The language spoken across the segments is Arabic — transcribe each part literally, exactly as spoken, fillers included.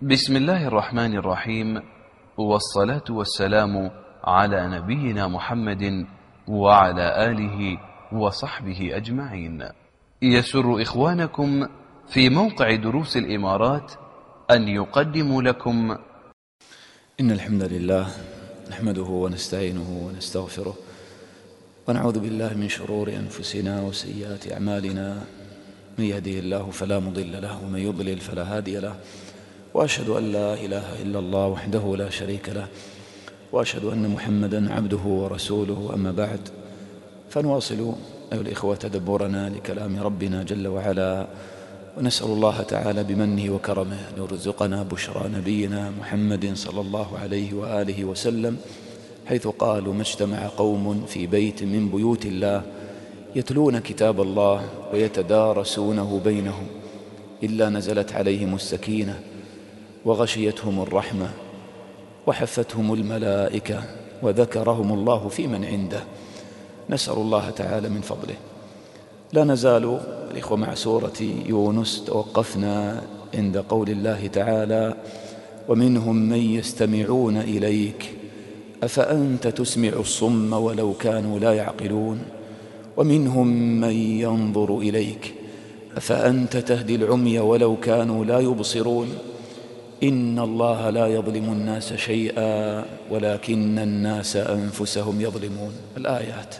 بسم الله الرحمن الرحيم، والصلاة والسلام على نبينا محمد وعلى آله وصحبه أجمعين. يسر إخوانكم في موقع دروس الإمارات أن يقدموا لكم إن الحمد لله نحمده ونستعينه ونستغفره ونعوذ بالله من شرور أنفسنا وسيئات أعمالنا، من يهده الله فلا مضل له ومن يضلل فلا هادي له، وأشهد أن لا إله إلا الله وحده لا شريك له، وأشهد أن محمدا عبده ورسوله. أما بعد، فنواصل أيها الإخوة تدبرنا لكلام ربنا جل وعلا، ونسأل الله تعالى بمنه وكرمه أن يرزقنا بشرى نبينا محمد صلى الله عليه وآله وسلم، حيث قالوا: ما اجتمع قوم في بيت من بيوت الله يتلون كتاب الله ويتدارسونه بينهم إلا نزلت عليهم السكينة وغشيتهم الرحمة وحفتهم الملائكة وذكرهم الله في من عنده. نسأل الله تعالى من فضله. لا نزال الإخوة مع سورة يونس، توقفنا عند قول الله تعالى: ومنهم من يستمعون إليك أفأنت تسمع الصم ولو كانوا لا يعقلون ومنهم من ينظر إليك أفأنت تهدي العمي ولو كانوا لا يبصرون إن الله لا يظلم الناس شيئا ولكن الناس أنفسهم يظلمون. الآيات.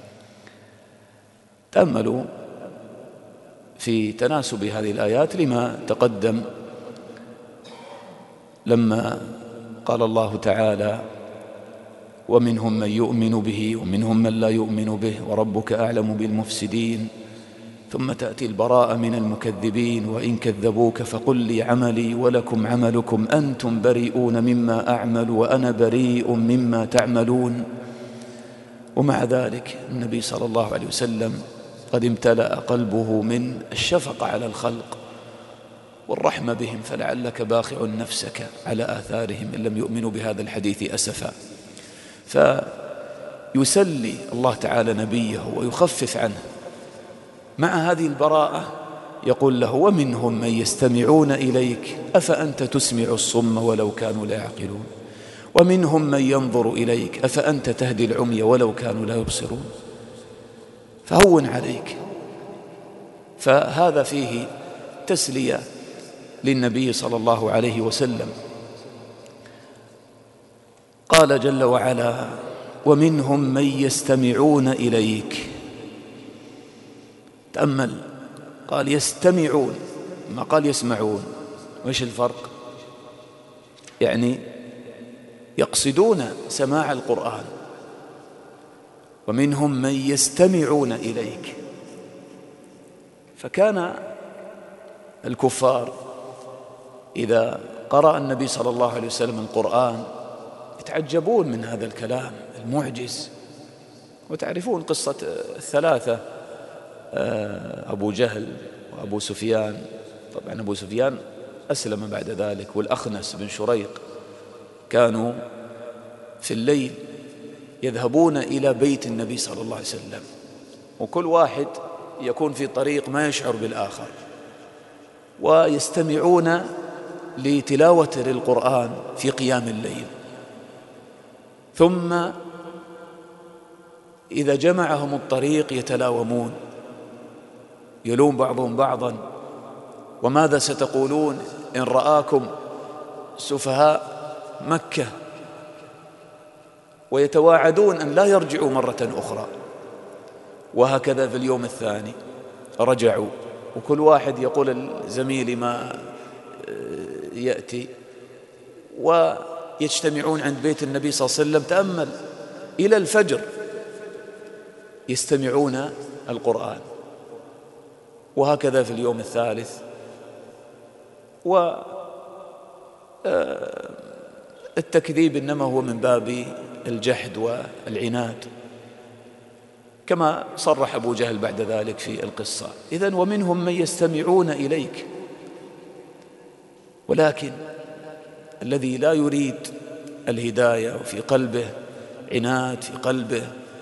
تأملوا في تناسب هذه الآيات لما تقدم لما قال الله تعالى: ومنهم من يؤمن به ومنهم من لا يؤمن به وربك أعلم بالمفسدين، ثم تأتي البراءة من المكذبين: وإن كذبوك فقل لي عملي ولكم عملكم أنتم بريئون مما أعمل وأنا بريء مما تعملون. ومع ذلك النبي صلى الله عليه وسلم قد امتلأ قلبه من الشفقة على الخلق والرحمة بهم، فلعلك باخع نفسك على آثارهم إن لم يؤمنوا بهذا الحديث أسفا. فيسلي الله تعالى نبيه ويخفف عنه. مع هذه البراءة يقول له: ومنهم من يستمعون إليك أفأنت تسمع الصم ولو كانوا لا يعقلون ومنهم من ينظر إليك أفأنت تهدي العمي ولو كانوا لا يبصرون. فهون عليك. فهذا فيه تسلية للنبي صلى الله عليه وسلم. قال جل وعلا: ومنهم من يستمعون إليك. تأمل، قال يستمعون ما قال يسمعون. وإيش الفرق؟ يعني يقصدون سماع القرآن. ومنهم من يستمعون إليك. فكان الكفار إذا قرأ النبي صلى الله عليه وسلم القرآن يتعجبون من هذا الكلام المعجز. وتعرفون قصة الثلاثة، أبو جهل وأبو سفيان. طبعا أبو سفيان أسلم بعد ذلك، والأخنس بن شريق كانوا في الليل يذهبون إلى بيت النبي صلى الله عليه وسلم، وكل واحد يكون في طريق ما يشعر بالآخر، ويستمعون لتلاوة القرآن في قيام الليل. ثم إذا جمعهم الطريق يتلاومون، يلوم بعضهم بعضا: وماذا ستقولون إن رآكم سفهاء مكة؟ ويتواعدون أن لا يرجعوا مرة أخرى. وهكذا في اليوم الثاني رجعوا، وكل واحد يقول الزميل ما يأتي، ويجتمعون عند بيت النبي صلى الله عليه وسلم. تأمل، إلى الفجر يستمعون القرآن. وهكذا في اليوم الثالث. والتكذيب إنما هو من باب الجحد والعناد، كما صرح أبو جهل بعد ذلك في القصة. إذن ومنهم من يستمعون إليك. ولكن الذي لا يريد الهداية وفي قلبه عناد، في قلبه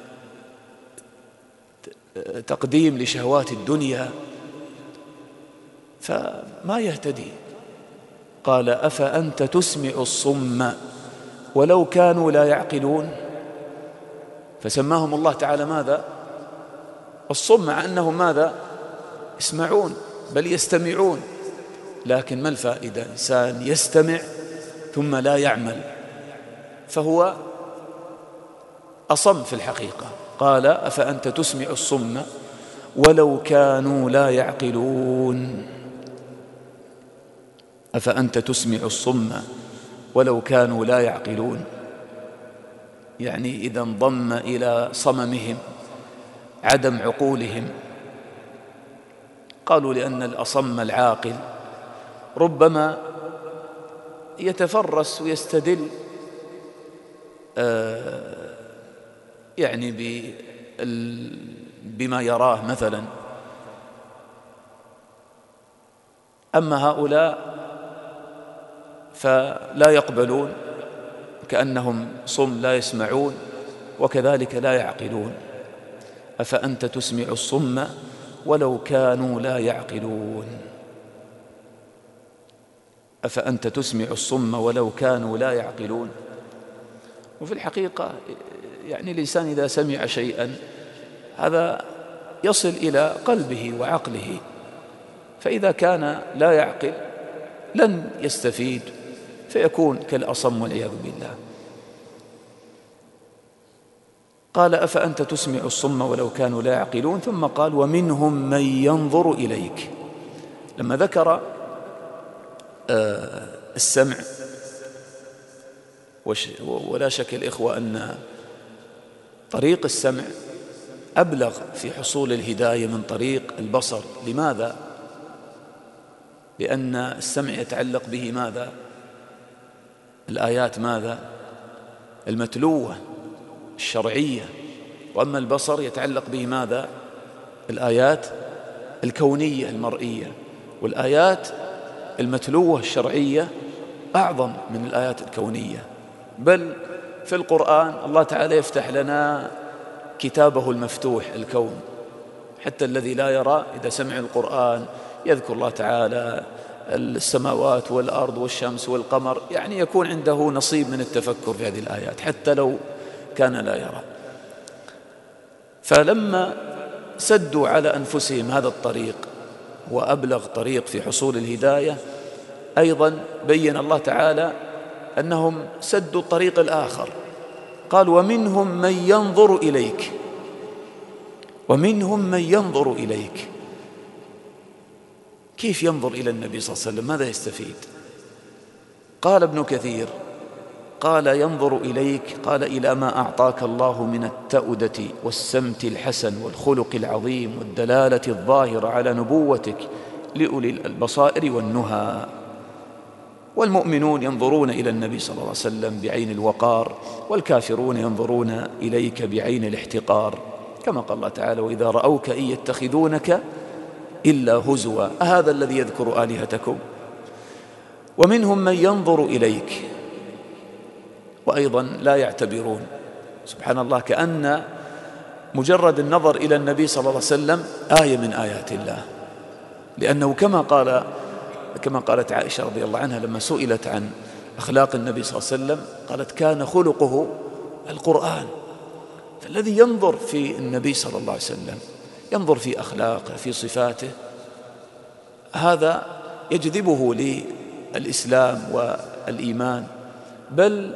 تقديم لشهوات الدنيا، فما يهتدي. قال أفأنت تسمع الصم ولو كانوا لا يعقلون. فسماهم الله تعالى ماذا؟ الصم، مع أنهم ماذا؟ يسمعون بل يستمعون. لكن ما الفائدة؟ إنسان يستمع ثم لا يعمل فهو أصم في الحقيقة. قال أفأنت تسمع الصم ولو كانوا لا يعقلون. أفأنت تسمع الصم ولو كانوا لا يعقلون، يعني إذا انضم إلى صممهم عدم عقولهم. قالوا لأن الأصم العاقل ربما يتفرس ويستدل آه يعني بما يراه مثلا. أما هؤلاء فلا يقبلون، كأنهم صم لا يسمعون وكذلك لا يعقلون. أفأنت تسمع الصم ولو كانوا لا يعقلون. أفأنت تسمع الصم ولو كانوا لا يعقلون. وفي الحقيقة يعني الإنسان إذا سمع شيئا هذا يصل إلى قلبه وعقله، فإذا كان لا يعقل لن يستفيد فيكون كالأصم والعياذ بالله. قال أفأنت تسمع الصم ولو كانوا لا يعقلون. ثم قال ومنهم من ينظر إليك. لما ذكر السمع، ولا شك الإخوة أن طريق السمع أبلغ في حصول الهداية من طريق البصر. لماذا؟ لأن السمع يتعلق به ماذا؟ الآيات ماذا؟ المتلوة الشرعية. وأما البصر يتعلق به ماذا؟ الآيات الكونية المرئية. والآيات المتلوة الشرعية أعظم من الآيات الكونية. بل في القرآن الله تعالى يفتح لنا كتابه المفتوح الكون، حتى الذي لا يرى إذا سمع القرآن يذكر الله تعالى السماوات والأرض والشمس والقمر، يعني يكون عنده نصيب من التفكر في هذه الآيات حتى لو كان لا يرى. فلما سدوا على أنفسهم هذا الطريق وأبلغ طريق في حصول الهداية، أيضا بين الله تعالى أنهم سدوا الطريق الآخر. قال ومنهم من ينظر إليك. ومنهم من ينظر إليك. كيف ينظر إلى النبي صلى الله عليه وسلم؟ ماذا يستفيد؟ قال ابن كثير قال ينظر إليك، قال إلى ما أعطاك الله من التأودة والسمت الحسن والخلق العظيم والدلالة الظاهرة على نبوتك لأولي البصائر والنهى. والمؤمنون ينظرون إلى النبي صلى الله عليه وسلم بعين الوقار، والكافرون ينظرون إليك بعين الاحتقار، كما قال الله تعالى وإذا رأوك إن يتخذونك إلا هزوا أهذا الذي يذكر آلهتكم. ومنهم من ينظر إليك وأيضا لا يعتبرون. سبحان الله، كأن مجرد النظر إلى النبي صلى الله عليه وسلم آية من آيات الله، لأنه كما قال كما قالت عائشة رضي الله عنها لما سئلت عن أخلاق النبي صلى الله عليه وسلم قالت كان خلقه القرآن. فالذي ينظر في النبي صلى الله عليه وسلم ينظر في أخلاقه في صفاته، هذا يجذبه للإسلام والإيمان. بل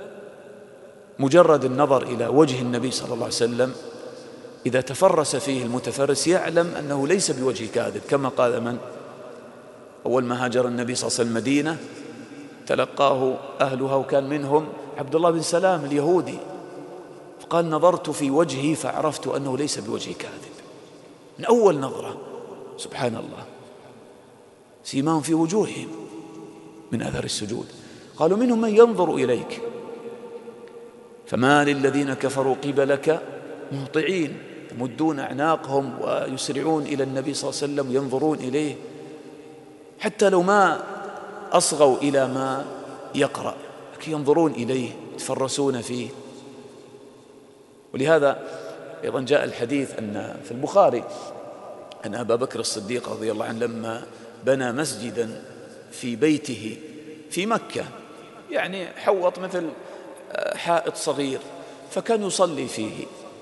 مجرد النظر إلى وجه النبي صلى الله عليه وسلم إذا تفرس فيه المتفرس يعلم أنه ليس بوجه كاذب، كما قال من أول ما هاجر النبي صلى الله عليه وسلم المدينة تلقاه أهلها وكان منهم عبد الله بن سلام اليهودي، فقال نظرت في وجهه فعرفت أنه ليس بوجه كاذب من أول نظرة. سبحان الله، سيماهم في وجوههم من أثر السجود. قالوا منهم من ينظر إليك فما للذين كفروا قبلك مهطعين، يمدون أعناقهم ويسرعون إلى النبي صلى الله عليه وسلم ينظرون إليه حتى لو ما أصغوا إلى ما يقرأ، لكن ينظرون إليه يتفرسون فيه. ولهذا أيضا جاء الحديث أن في البخاري أن أبا بكر الصديق رضي الله عنه لما بنى مسجدا في بيته في مكة، يعني حوط مثل حائط صغير، فكان يصلي فيه.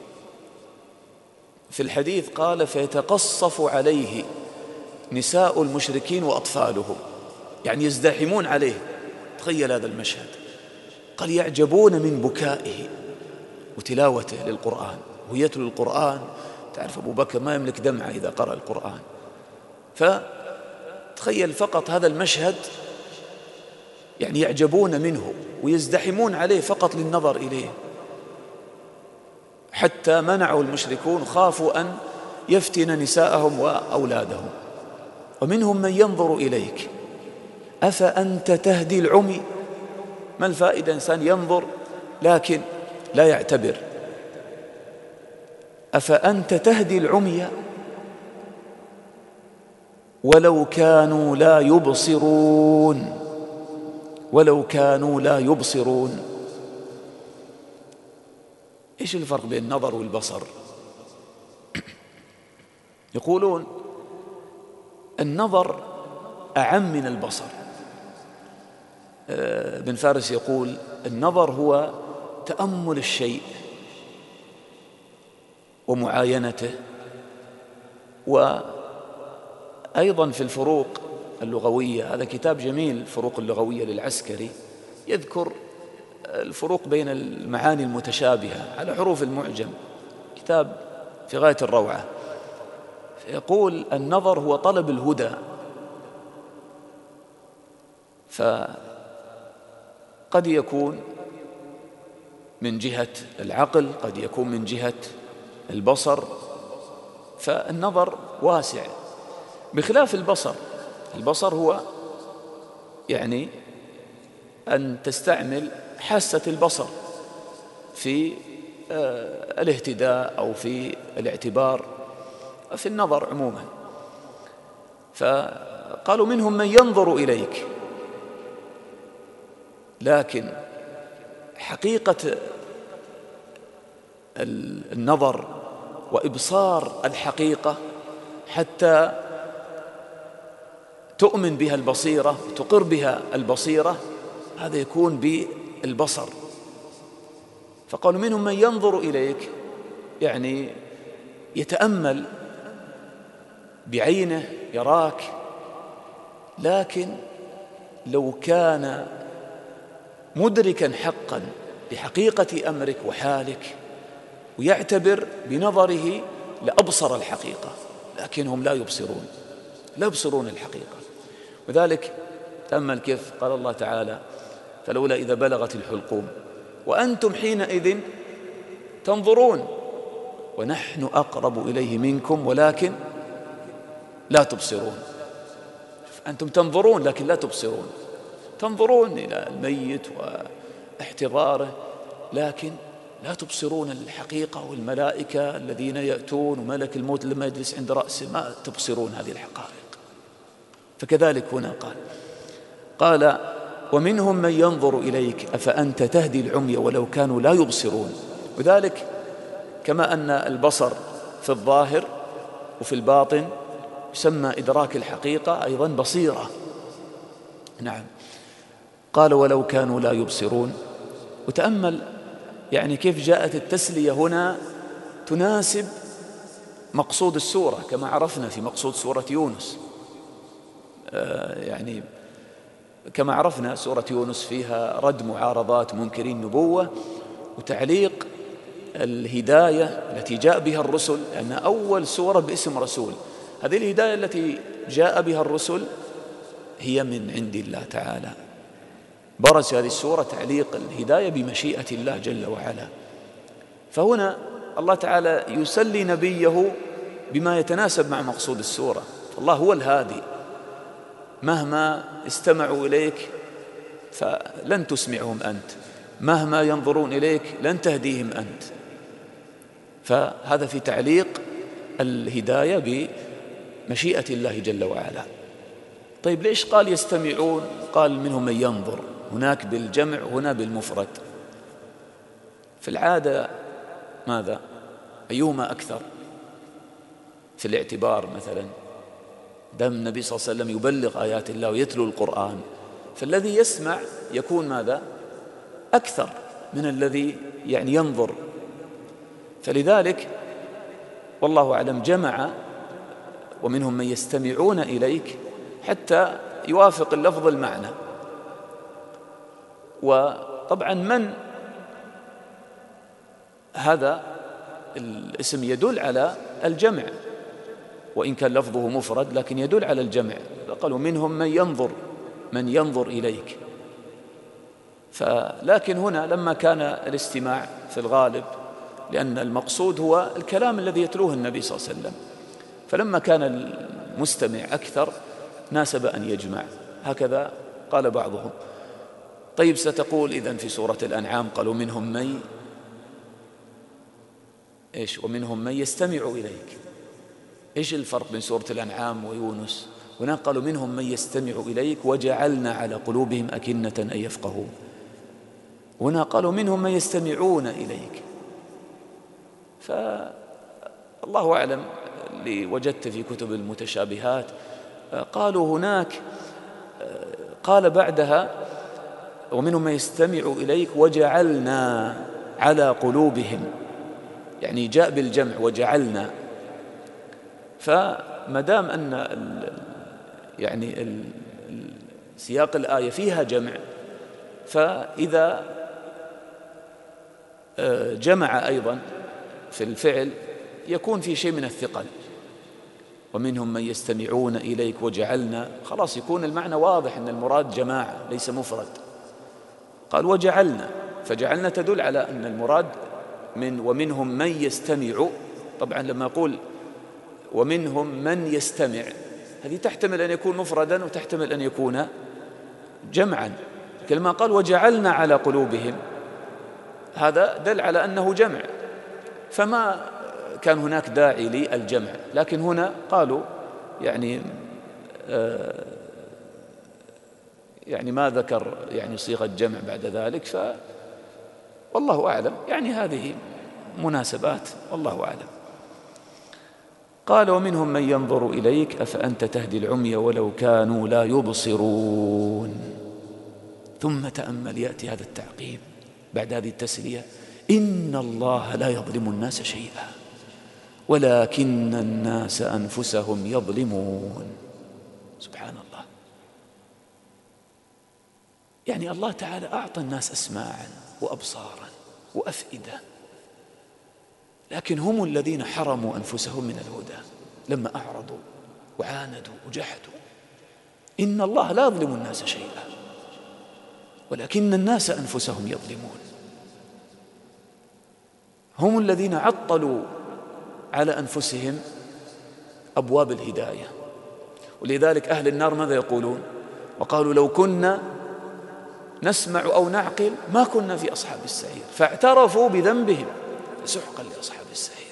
في الحديث قال: فيتقصف عليه نساء المشركين وأطفالهم، يعني يزدحمون عليه. تخيل هذا المشهد. قال: يعجبون من بكائه وتلاوته للقرآن، ويتلو القرآن. تعرف أبو بكر ما يملك دمعة إذا قرأ القرآن، فتخيل فقط هذا المشهد، يعني يعجبون منه ويزدحمون عليه فقط للنظر إليه، حتى منعوا المشركون، خافوا أن يفتن نساءهم وأولادهم. ومنهم من ينظر إليك أفأنت تهدي العمي. ما الفائدة إنسان ينظر لكن لا يعتبر؟ أفأنت تهدي العمي ولو كانوا لا يبصرون، ولو كانوا لا يبصرون. إيش الفرق بين النظر والبصر؟ يقولون النظر أعم من البصر. ابن فارس يقول: النظر هو تأمل الشيء ومعاينته. وأيضا في الفروق اللغوية، هذا كتاب جميل، الفروق اللغوية للعسكري، يذكر الفروق بين المعاني المتشابهة على حروف المعجم، كتاب في غاية الروعة. يقول: النظر هو طلب الهدى، فقد يكون من جهة العقل، قد يكون من جهة البصر، فالنظر واسع بخلاف البصر. البصر هو يعني أن تستعمل حاسة البصر في الاهتداء أو في الاعتبار، في النظر عموما. فقالوا: منهم من ينظر إليك، لكن حقيقة النظر وإبصار الحقيقة حتى تؤمن بها البصيرة، تقر بها البصيرة، هذا يكون بالبصر. فقالوا: منهم من ينظر إليك، يعني يتأمل بعينه، يراك، لكن لو كان مدركا حقا لحقيقة أمرك وحالك ويعتبر بنظره لأبصر الحقيقة، لكنهم لا يبصرون، لا يبصرون الحقيقة. وذلك تأمل كيف قال الله تعالى: فلولا إذا بلغت الحلقوم وأنتم حينئذ تنظرون ونحن أقرب إليه منكم ولكن لا تبصرون. أنتم تنظرون لكن لا تبصرون، تنظرون إلى الميت واحتضاره لكن لا تبصرون الحقيقة، والملائكة الذين يأتون وملك الموت لما يجلس عند رأسه ما تبصرون هذه الحقائق. فكذلك هنا قال قال ومنهم من ينظر إليك أفأنت تهدي العمي ولو كانوا لا يبصرون. وذلك كما أن البصر في الظاهر وفي الباطن يسمى إدراك الحقيقة، أيضا بصيرة. نعم. قال ولو كانوا لا يبصرون. وتأمل يعني كيف جاءت التسلية هنا تناسب مقصود السورة، كما عرفنا في مقصود سورة يونس. آه يعني كما عرفنا سورة يونس فيها رد معارضات منكرين النبوة وتعليق الهداية التي جاء بها الرسل، لأن أول سورة باسم رسول. هذه الهداية التي جاء بها الرسل هي من عند الله تعالى. برز هذه السورة تعليق الهداية بمشيئة الله جل وعلا. فهنا الله تعالى يسلي نبيه بما يتناسب مع مقصود السورة. الله هو الهادي، مهما استمعوا إليك فلن تسمعهم أنت، مهما ينظرون إليك لن تهديهم أنت. فهذا في تعليق الهداية بمشيئة الله جل وعلا. طيب ليش قال يستمعون؟ قال منهم من ينظر، هناك بالجمع هنا بالمفرد. في العادة ماذا؟ أيهما أكثر في الاعتبار؟ مثلا دام النبي صلى الله عليه وسلم يبلغ آيات الله ويتلو القرآن، فالذي يسمع يكون ماذا؟ أكثر من الذي يعني ينظر. فلذلك والله أعلم جمع ومنهم من يستمعون إليك حتى يوافق اللفظ المعنى. وطبعا من هذا الاسم يدل على الجمع، وإن كان لفظه مفرد لكن يدل على الجمع. قالوا منهم من ينظر من ينظر إليك. فلكن هنا لما كان الاستماع في الغالب، لأن المقصود هو الكلام الذي يتلوه النبي صلى الله عليه وسلم، فلما كان المستمع أكثر ناسب أن يجمع. هكذا قال بعضهم. طيب ستقول إذن في سورة الأنعام قالوا منهم من إيش ومنهم من يستمع إليك. إيش الفرق بين سورة الأنعام ويونس؟ هنا قالوا منهم من يستمع إليك وجعلنا على قلوبهم أكنة أن يفقهوا. هنا قالوا منهم من يستمعون إليك. فالله أعلم اللي وجدت في كتب المتشابهات قالوا هناك قال بعدها ومنهم من يستمع إليك وجعلنا على قلوبهم، يعني جاء بالجمع وجعلنا. فمدام أن ال يعني ال سياق الآية فيها جمع، فإذا جمع أيضا في الفعل يكون في شيء من الثقل. ومنهم من يستمعون إليك وجعلنا، خلاص يكون المعنى واضح أن المراد جماعة ليس مفرد. قال وجعلنا، فجعلنا تدل على أن المراد من ومنهم من يستمع. طبعا لما أقول ومنهم من يستمع هذه تحتمل أن يكون مفردا وتحتمل أن يكون جمعا. لما قال وجعلنا على قلوبهم هذا دل على أنه جمع، فما كان هناك داعي للجمع. لكن هنا قالوا يعني آه يعني ما ذكر يعني صيغة جمع بعد ذلك، ف والله أعلم. يعني هذه مناسبات والله أعلم. قال ومنهم من ينظر إليك أفأنت تهدي العمي ولو كانوا لا يبصرون. ثم تأمل يأتي هذا التعقيب بعد هذه التسلية: إن الله لا يظلم الناس شيئا ولكن الناس أنفسهم يظلمون. سبحان الله. يعني الله تعالى أعطى الناس أسماعا وأبصارا وأفئدة، لكن هم الذين حرموا أنفسهم من الهدى لما أعرضوا وعاندوا وجحدوا. إن الله لا يظلم الناس شيئا ولكن الناس أنفسهم يظلمون. هم الذين عطلوا على أنفسهم أبواب الهداية. ولذلك أهل النار ماذا يقولون؟ وقالوا لو كنا نسمع أو نعقل ما كنا في أصحاب السعير فاعترفوا بذنبهم فسحقا لأصحاب السعير.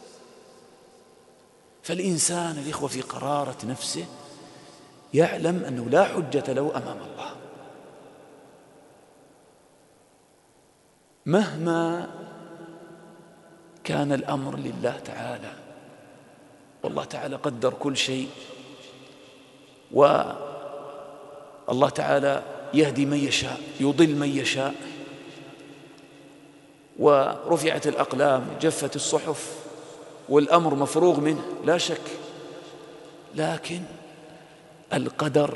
فالإنسان الإخوة في قرارة نفسه يعلم أنه لا حجة له أمام الله مهما كان الأمر لله تعالى. والله تعالى قدر كل شيء، والله تعالى يهدي من يشاء يضل من يشاء، ورفعت الأقلام جفت الصحف والأمر مفروغ منه لا شك. لكن القدر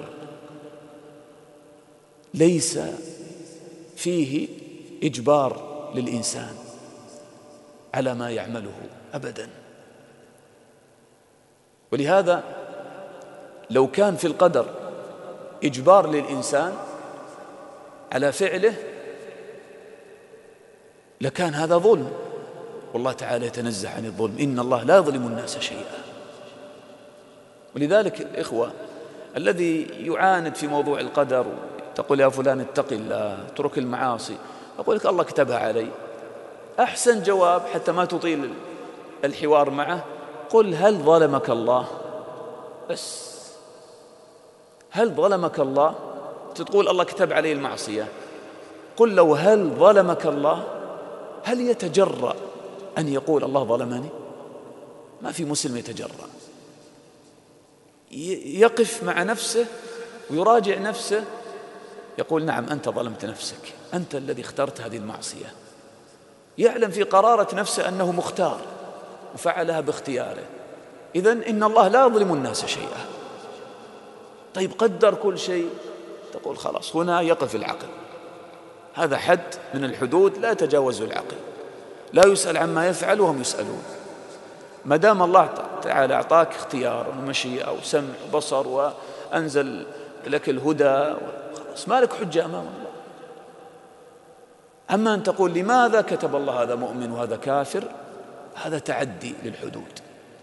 ليس فيه إجبار للإنسان على ما يعمله أبدا. ولهذا لو كان في القدر إجبار للإنسان على فعله لكان هذا ظلم، والله تعالى يتنزه عن الظلم. إن الله لا يظلم الناس شيئا. ولذلك الإخوة الذي يعاند في موضوع القدر تقول يا فلان اتق الله اترك المعاصي، أقول لك الله كتبها علي. أحسن جواب حتى ما تطيل الحوار معه قل هل ظلمك الله؟ بس هل ظلمك الله؟ تقول الله كتب علي المعصية. قل لو هل ظلمك الله؟ هل يتجرأ أن يقول الله ظلمني؟ ما في مسلم يتجرأ. يقف مع نفسه ويراجع نفسه يقول نعم أنت ظلمت نفسك، أنت الذي اخترت هذه المعصية، يعلم في قرارة نفسه أنه مختار وفعلها باختياره. إذن إن الله لا يظلم الناس شيئا. طيب قدر كل شيء، تقول خلاص هنا يقف العقل، هذا حد من الحدود لا يتجاوز العقل، لا يسأل عما يفعل وهم يسألون. ما دام الله تعالى أعطاك اختيار ومشيئة وسمع وبصر وأنزل لك الهدى، خلاص ما لك حجة أمام الله. أما أن تقول لماذا كتب الله هذا مؤمن وهذا كافر، هذا تعدي للحدود.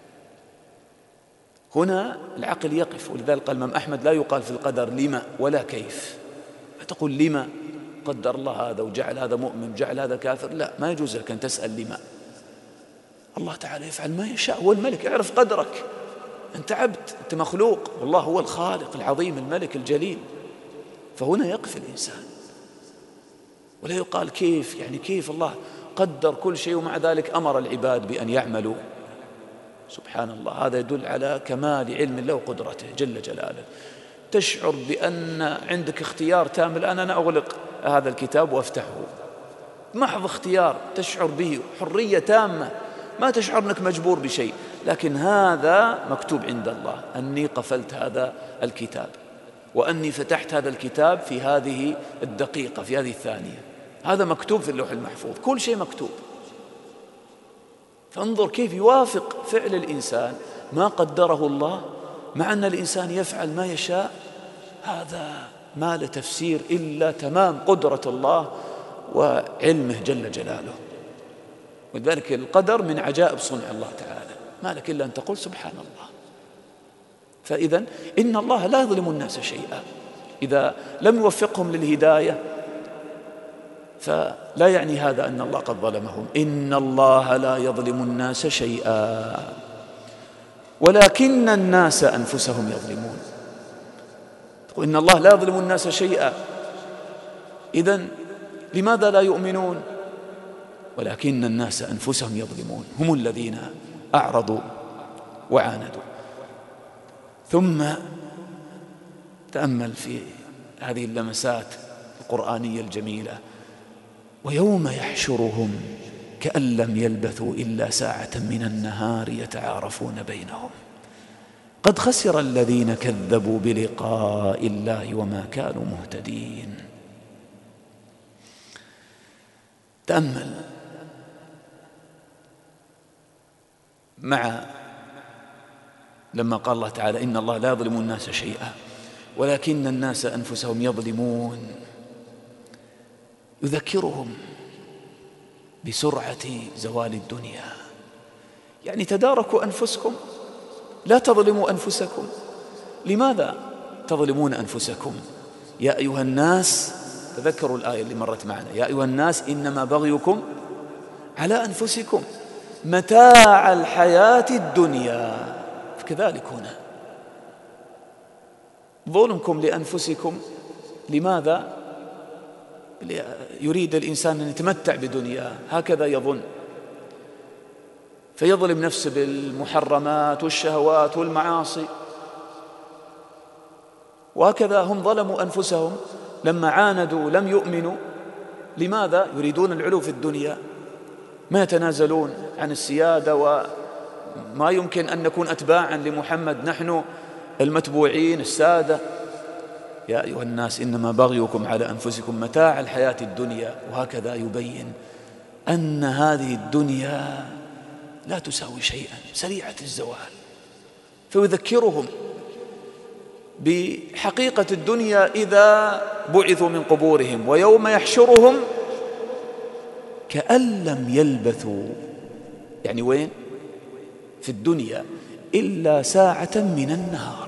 هنا العقل يقف. ولذلك قال الإمام أحمد لا يقال في القدر لما ولا كيف. فتقول لما قدر الله هذا وجعل هذا مؤمن وجعل هذا كافر، لا، ما يجوز لك أن تسأل لما. الله تعالى يفعل ما يشاء، هو الملك، اعرف قدرك، أنت عبد، أنت مخلوق، والله هو الخالق العظيم الملك الجليل. فهنا يقف الإنسان، ولا يقال كيف، يعني كيف الله قدر كل شيء ومع ذلك أمر العباد بأن يعملوا. سبحان الله، هذا يدل على كمال علم الله وقدرته جل جلاله. تشعر بأن عندك اختيار تام. الآن أنا أغلق هذا الكتاب وأفتحه، محض اختيار تشعر به، حرية تامة، ما تشعر أنك مجبور بشيء، لكن هذا مكتوب عند الله أني قفلت هذا الكتاب وأني فتحت هذا الكتاب في هذه الدقيقة، في هذه الثانية. هذا مكتوب في اللوح المحفوظ، كل شيء مكتوب. فانظر كيف يوافق فعل الإنسان ما قدره الله، مع أن الإنسان يفعل ما يشاء. هذا ما له تفسير إلا تمام قدرة الله وعلمه جل جلاله. ولذلك القدر من عجائب صنع الله تعالى، ما لك إلا أن تقول سبحان الله. فإذا إن الله لا يظلم الناس شيئا. إذا لم يوفقهم للهداية فلا يعني هذا أن الله قد ظلمهم. إن الله لا يظلم الناس شيئا ولكن الناس أنفسهم يظلمون. إن الله لا يظلم الناس شيئا، إذن لماذا لا يؤمنون؟ ولكن الناس أنفسهم يظلمون، هم الذين أعرضوا وعاندوا. ثم تأمل في هذه اللمسات القرآنية الجميلة: ويوم يحشرهم كأن لم يلبثوا إلا ساعة من النهار يتعارفون بينهم قد خسر الذين كذبوا بلقاء الله وما كانوا مهتدين. تأمل مع لما قال الله تعالى إن الله لا يظلم الناس شيئا ولكن الناس أنفسهم يظلمون، يذكرهم بسرعة زوال الدنيا. يعني تداركوا أنفسكم، لا تظلموا أنفسكم. لماذا تظلمون أنفسكم؟ يا أيها الناس، تذكروا الآية اللي مرت معنا: يا أيها الناس إنما بغيكم على أنفسكم متاع الحياة الدنيا. كذلك هنا ظلمكم لأنفسكم. لماذا؟ يريد الإنسان أن يتمتع بدنياه، هكذا يظن، فيظلم نفسه بالمحرمات والشهوات والمعاصي. وهكذا هم ظلموا أنفسهم لما عاندوا لم يؤمنوا. لماذا؟ يريدون العلو في الدنيا، ما يتنازلون عن السيادة، وما يمكن أن نكون أتباعا لمحمد، نحن المتبوعين السادة. يا أيها الناس إنما بغيكم على أنفسكم متاع الحياة الدنيا. وهكذا يبين أن هذه الدنيا لا تساوي شيئا، سريعة الزوال. فيذكرهم بحقيقة الدنيا إذا بعثوا من قبورهم: ويوم يحشرهم كأن لم يلبثوا، يعني وين؟ في الدنيا، إلا ساعة من النهار.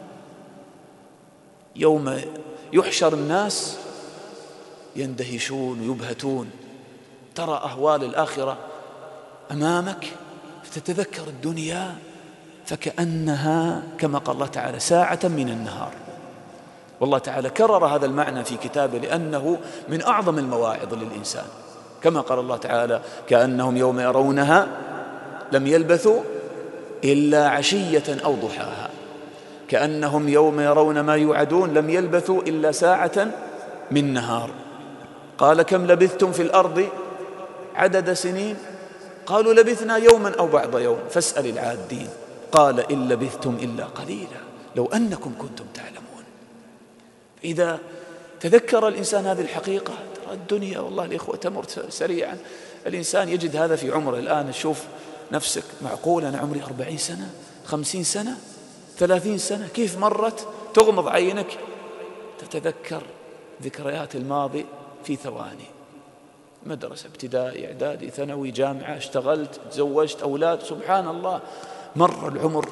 يوم يحشر الناس يندهشون ويبهتون، ترى أهوال الآخرة أمامك فتتذكر الدنيا فكأنها كما قال الله تعالى ساعة من النهار. والله تعالى كرر هذا المعنى في كتابه لأنه من أعظم المواعظ للإنسان، كما قال الله تعالى: كأنهم يوم يرونها لم يلبثوا إلا عشية أو ضحاها. كأنهم يوم يرون ما يوعدون لم يلبثوا إلا ساعة من نهار. قال كم لبثتم في الأرض عدد سنين؟ قالوا لبثنا يوما أو بعض يوم فاسأل العادين. قال إن لبثتم إلا قليلا لو أنكم كنتم تعلمون. إذا تذكر الإنسان هذه الحقيقة، ترى الدنيا والله الإخوة تمر سريعا. الإنسان يجد هذا في عمره الآن. شوف نفسك، معقول أنا عمري أربعين سنة، خمسين سنة، ثلاثين سنة، كيف مرت؟ تغمض عينك تتذكر ذكريات الماضي في ثواني. مدرسة، ابتدائي، إعدادي، ثانوي، جامعة، اشتغلت، تزوجت، أولاد، سبحان الله مر العمر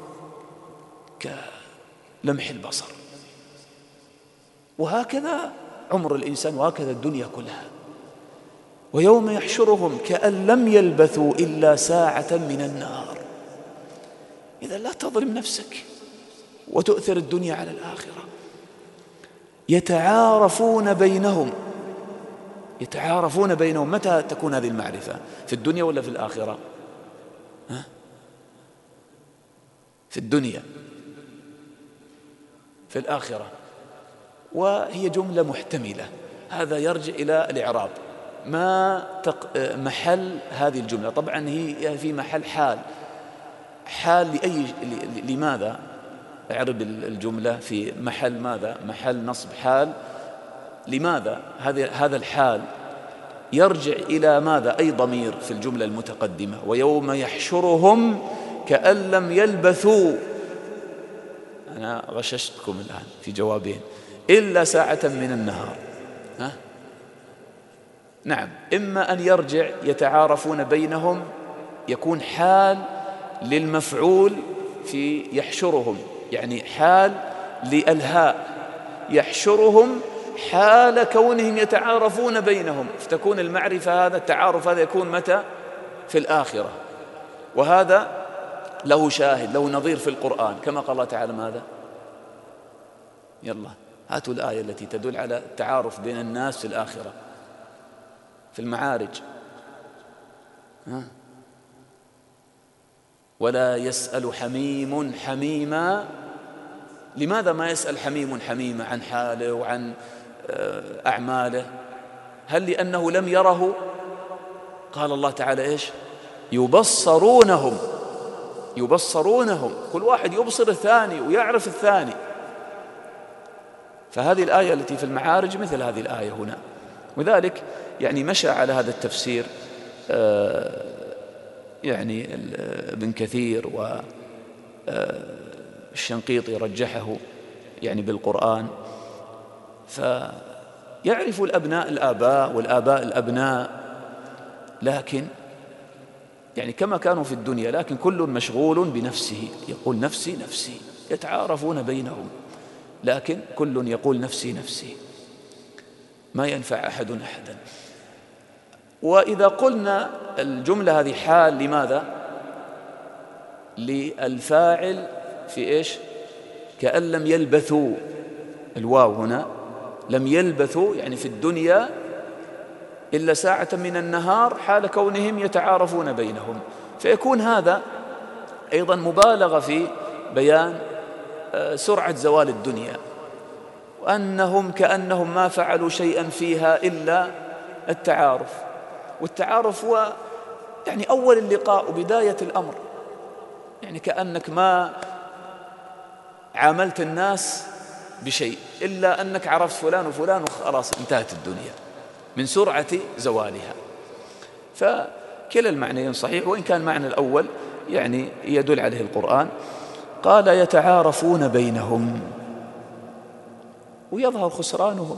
كلمح البصر. وهكذا عمر الإنسان وهكذا الدنيا كلها. ويوم يحشرهم كأن لم يلبثوا إلا ساعة من النهار. إذا لا تظلم نفسك وتؤثر الدنيا على الآخرة. يتعارفون بينهم يتعارفون بينهم متى تكون هذه المعرفة؟ في الدنيا ولا في الآخرة؟ ها؟ في الدنيا، في الآخرة. وهي جملة محتملة، هذا يرجع إلى الإعراب. ما تق... محل هذه الجملة؟ طبعا هي في محل حال. حال لأي لماذا؟ اعرب الجملة في محل ماذا؟ محل نصب حال. لماذا؟ هذا هذا الحال يرجع إلى ماذا؟ أي ضمير في الجملة المتقدمة. ويوم يحشرهم كأن لم يلبثوا، أنا غششتكم الآن في جوابين، إلا ساعة من النهار. ها؟ نعم، إما أن يرجع يتعارفون بينهم يكون حال للمفعول في يحشرهم، يعني حال للهاء يحشرهم حال كونهم يتعارفون بينهم، فتكون المعرفة هذا التعارف هذا يكون متى؟ في الآخرة. وهذا له شاهد، له نظير في القرآن، كما قال الله تعالى ماذا؟ يلا هاتوا الآية التي تدل على التعارف بين الناس في الآخرة في المعارج. ها؟ ولا يسأل حميم حميما. لماذا ما يسأل حميم حميما عن حاله وعن أعماله؟ هل لأنه لم يره؟ قال الله تعالى إيش؟ يبصرونهم يبصرونهم كل واحد يبصر الثاني ويعرف الثاني. فهذه الآية التي في المعارج مثل هذه الآية هنا. وذلك يعني مشى على هذا التفسير يعني ابن كثير والشنقيطي رجحه يعني بالقرآن. فيعرف الأبناء الآباء والآباء الأبناء، لكن يعني كما كانوا في الدنيا، لكن كل مشغول بنفسه، يقول نفسي نفسي. يتعارفون بينهم لكن كل يقول نفسي نفسي، ما ينفع أحد أحدا. وإذا قلنا الجملة هذه حال لماذا؟ للفاعل في إيش؟ كأن لم يلبثوا، الواو هنا لم يلبثوا يعني في الدنيا إلا ساعة من النهار حال كونهم يتعارفون بينهم. فيكون هذا أيضا مبالغة في بيان سرعة زوال الدنيا، وأنهم كأنهم ما فعلوا شيئا فيها إلا التعارف. والتعارف هو يعني أول اللقاء وبداية الأمر، يعني كأنك ما عاملت الناس بشيء إلا أنك عرفت فلان وفلان وخلاص انتهت الدنيا من سرعة زوالها. فكلا المعنيين صحيح، وإن كان معنى الأول يعني يدل عليه القرآن. قال يتعارفون بينهم، ويظهر خسرانهم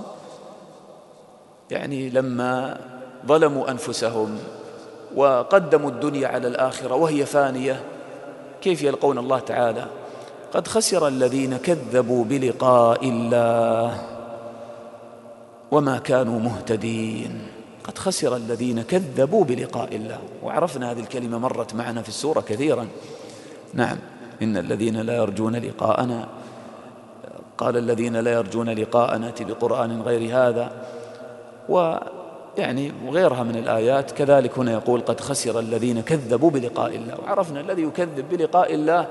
يعني لما ظلموا أنفسهم وقدموا الدنيا على الآخرة وهي فانية، كيف يلقون الله تعالى؟ قد خسر الذين كذبوا بلقاء الله وما كانوا مهتدين. قد خسر الذين كذبوا بلقاء الله. وعرفنا هذه الكلمة مرت معنا في السورة كثيرا. نعم، إن الذين لا يرجون لقاءنا، قال الذين لا يرجون لقاءنا ائت بقرآن غير هذا، ويعني وغيرها من الآيات. كذلك هنا يقول قد خسر الذين كذبوا بلقاء الله. وعرفنا الذي يكذب بلقاء الله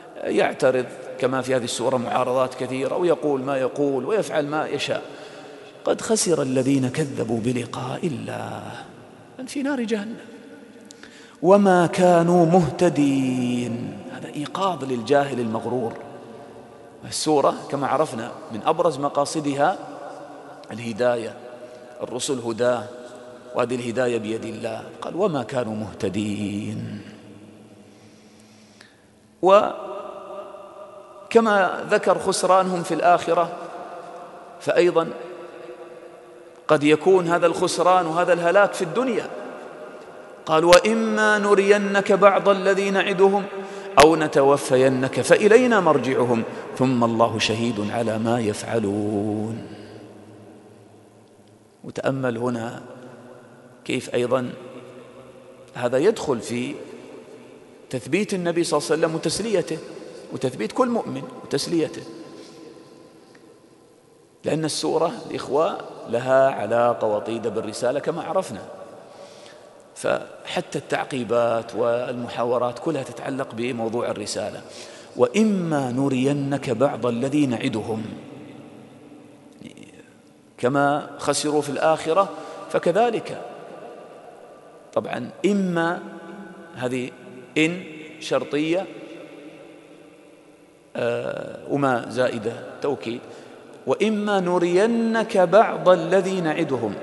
يعترض كما في هذه السورة معارضات كثيرة، ويقول ما يقول ويفعل ما يشاء. قد خسر الذين كذبوا بلقاء الله في نار جهنم وما كانوا مهتدين. هذا إيقاظ للجاهل المغرور. السورة كما عرفنا من أبرز مقاصدها الهداية، الرسل هداه، وهذه الهداية بيد الله. قال وما كانوا مهتدين. وكما ذكر خسرانهم في الآخرة، فأيضا قد يكون هذا الخسران وهذا الهلاك في الدنيا. قال وإما نرينك بعض الذي نعدهم أو نتوفينك فإلينا مرجعهم ثم الله شهيد على ما يفعلون. وتأمل هنا كيف أيضا هذا يدخل في تثبيت النبي صلى الله عليه وسلم وتسليته، وتثبيت كل مؤمن وتسليته، لأن السورة الإخوة لها علاقة وطيدة بالرسالة كما عرفنا، فحتى التعقيبات والمحاورات كلها تتعلق بموضوع الرسالة. وإما نرينك بعض الذي نعدهم، كما خسروا في الآخرة فكذلك. طبعا إما هذه إن شرطية آه وما زائدة توكيد. وإما نرينك بعض الذي نعدهم،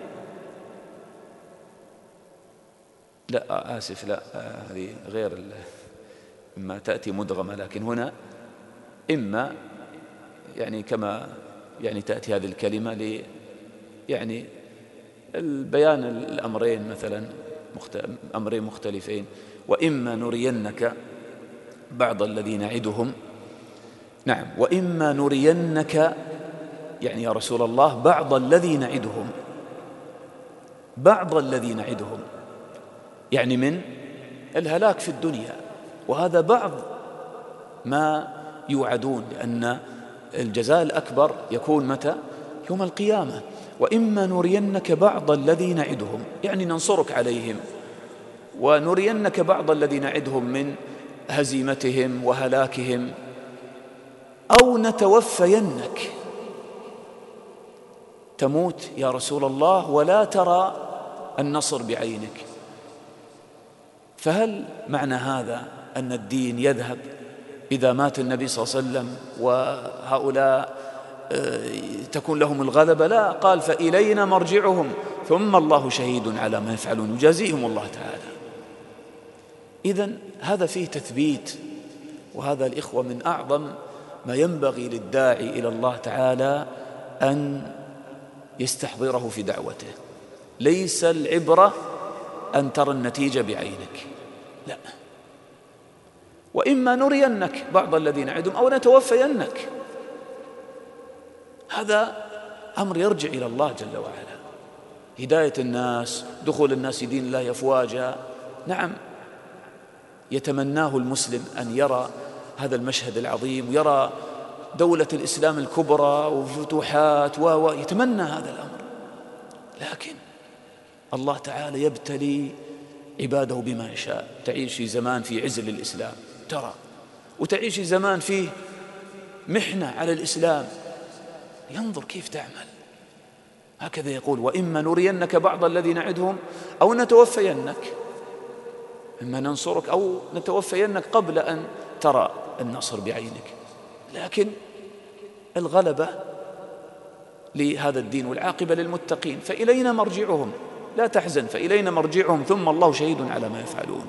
لا آسف لا آه هذه غير إما تأتي مدغمة، لكن هنا إما يعني كما يعني تأتي هذه الكلمة ل يعني البيان الأمرين مثلا مخت... أمرين مختلفين. وإما نرينك بعض الذي نعدهم، نعم، وإما نرينك يعني يا رسول الله بعض الذي نعدهم، بعض الذي نعدهم يعني من الهلاك في الدنيا، وهذا بعض ما يوعدون، لأن الجزاء الأكبر يكون متى؟ يوم القيامة. وإما نرينك بعض الذي نعدهم يعني ننصرك عليهم، ونرينك بعض الذي نعدهم من هزيمتهم وهلاكهم، أو نتوفينك تموت يا رسول الله ولا ترى النصر بعينك. فهل معنى هذا أن الدين يذهب إذا مات النبي صلى الله عليه وسلم وهؤلاء تكون لهم الغلبة؟ لا، قال فإلينا مرجعهم ثم الله شهيد على ما يفعلون، يجازيهم الله تعالى. إذن هذا فيه تثبيت، وهذا الإخوة من أعظم ما ينبغي للداعي إلى الله تعالى أن يستحضره في دعوته. ليس العبرة أن ترى النتيجة بعينك، لا. وإما نرينك بعض الذين نعدهم أو نتوفينك، هذا أمر يرجع إلى الله جل وعلا. هداية الناس، دخول الناس في دين الله أفواجا، نعم يتمناه المسلم أن يرى هذا المشهد العظيم، ويرى دولة الإسلام الكبرى وفتوحات ويتمنى هذا الأمر، لكن الله تعالى يبتلي عباده بما يشاء. تعيش في زمان في عز للإسلام ترى، وتعيش في زمان فيه محنة على الإسلام، ينظر كيف تعمل. هكذا يقول وإما نرينك بعض الذي نعدهم أو نتوفينك، إما ننصرك أو نتوفينك قبل أن ترى النصر بعينك. لكن الغلبة لهذا الدين والعاقبة للمتقين. فإلينا مرجعهم، لا تحزن، فإلينا مرجعهم ثم الله شهيد على ما يفعلون.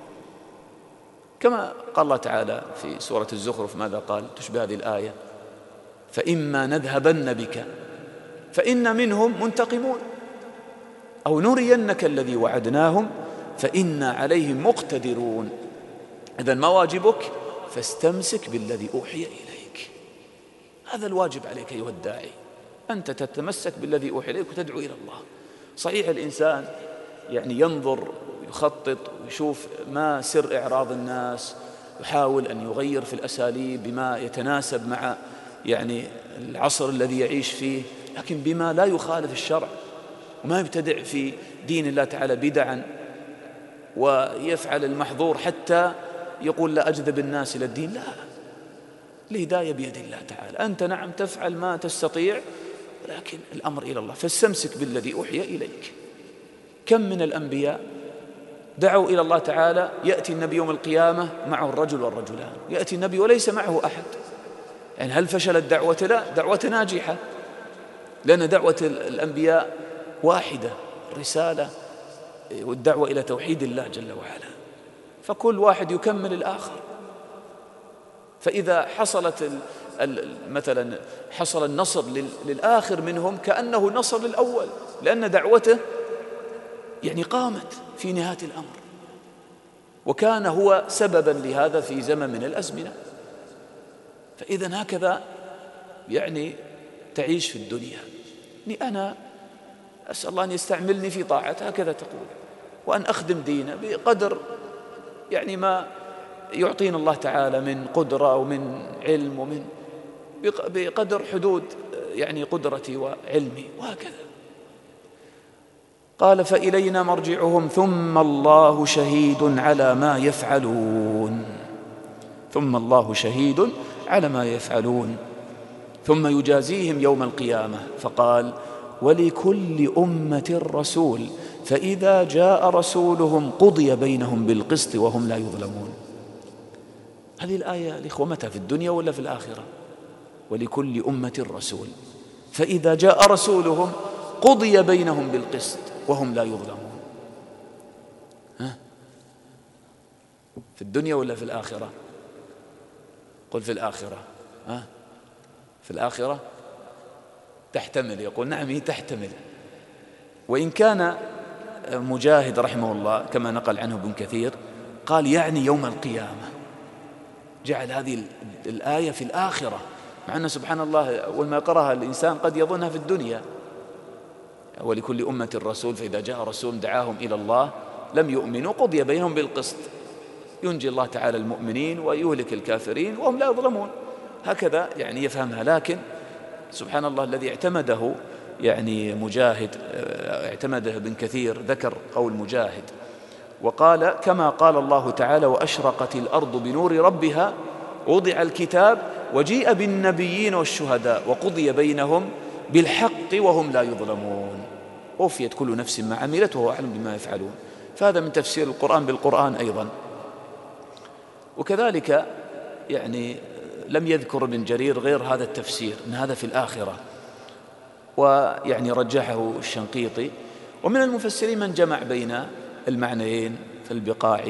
كما قال الله تعالى في سورة الزخرف، ماذا قال تشبه هذه الآية؟ فإما نذهبن بك فإن منهم منتقمون أو نرينك الذي وعدناهم فإنا عليهم مقتدرون. إذن ما واجبك؟ فاستمسك بالذي أوحي إليك. هذا الواجب عليك أيها الداعي، أنت تتمسك بالذي أوحي إليك وتدعو إلى الله. صحيح الإنسان يعني ينظر ويخطط ويشوف ما سر إعراض الناس، يحاول أن يغير في الأساليب بما يتناسب مع يعني العصر الذي يعيش فيه، لكن بما لا يخالف الشرع، وما يبتدع في دين الله تعالى بدعا ويفعل المحظور حتى يقول لا أجذب الناس إلى الدين. لا، الهداية بيد الله تعالى. أنت نعم تفعل ما تستطيع، ولكن الأمر إلى الله، فاستمسك بالذي أوحي إليك. كم من الأنبياء دعوا إلى الله تعالى، يأتي النبي يوم القيامة معه الرجل والرجلان، يأتي النبي وليس معه أحد. يعني هل فشلت دعوة؟ لا، دعوة ناجحة، لأن دعوة الأنبياء واحدة، رسالة والدعوة إلى توحيد الله جل وعلا، فكل واحد يكمل الآخر. فإذا حصلت مثلا حصل النصر للآخر منهم كأنه نصر للأول، لأن دعوته يعني قامت في نهاية الأمر، وكان هو سببا لهذا في زمن من الأزمنة. فإذا هكذا يعني تعيش في الدنيا، يعني أنا أسأل الله أن يستعملني في طاعته، هكذا تقول، وأن أخدم دينه بقدر يعني ما يعطينا الله تعالى من قدرة ومن علم، ومن بقدر حدود يعني قدرتي وعلمي، وهكذا. قال فإلينا مرجعهم ثم الله شهيد على ما يفعلون. ثم الله شهيد على ما يفعلون ثم يجازيهم يوم القيامة. فقال ولكل أمة رسول فإذا جاء رسولهم قضي بينهم بالقسط وهم لا يظلمون. هذه الآية الإخوة متى؟ في الدنيا ولا في الآخرة؟ ولكل أمة رسول فإذا جاء رسولهم قضي بينهم بالقسط وهم لا يظلمون. ها؟ في الدنيا ولا في الآخرة؟ قل في الآخرة. ها؟ في الآخرة تحتمل، يقول نعم هي تحتمل. وإن كان مجاهد رحمه الله كما نقل عنه ابن كثير قال يعني يوم القيامة، جعل هذه الآية في الآخرة، مع أن سبحان الله أول ما يقرأها الإنسان قد يظنها في الدنيا. ولكل أمة رسول فإذا جاء رسول دعاهم إلى الله لم يؤمنوا قضي بينهم بالقسط، ينجي الله تعالى المؤمنين ويهلك الكافرين وهم لا يظلمون، هكذا يعني يفهمها. لكن سبحان الله الذي اعتمده يعني مجاهد، اعتمده ابن كثير، ذكر قول مجاهد وقال كما قال الله تعالى وأشرقت الأرض بنور ربها ووضع الكتاب وجيء بالنبيين والشهداء وقضي بينهم بالحق وهم لا يظلمون، وفيت كل نفس ما عملت وهو أعلم بما يفعلون. فهذا من تفسير القرآن بالقرآن أيضا. وكذلك يعني لم يذكر ابن جرير غير هذا التفسير، أن هذا في الآخرة، ويعني رجحه الشنقيطي. ومن المفسرين من جمع بين المعنيين في البقاع،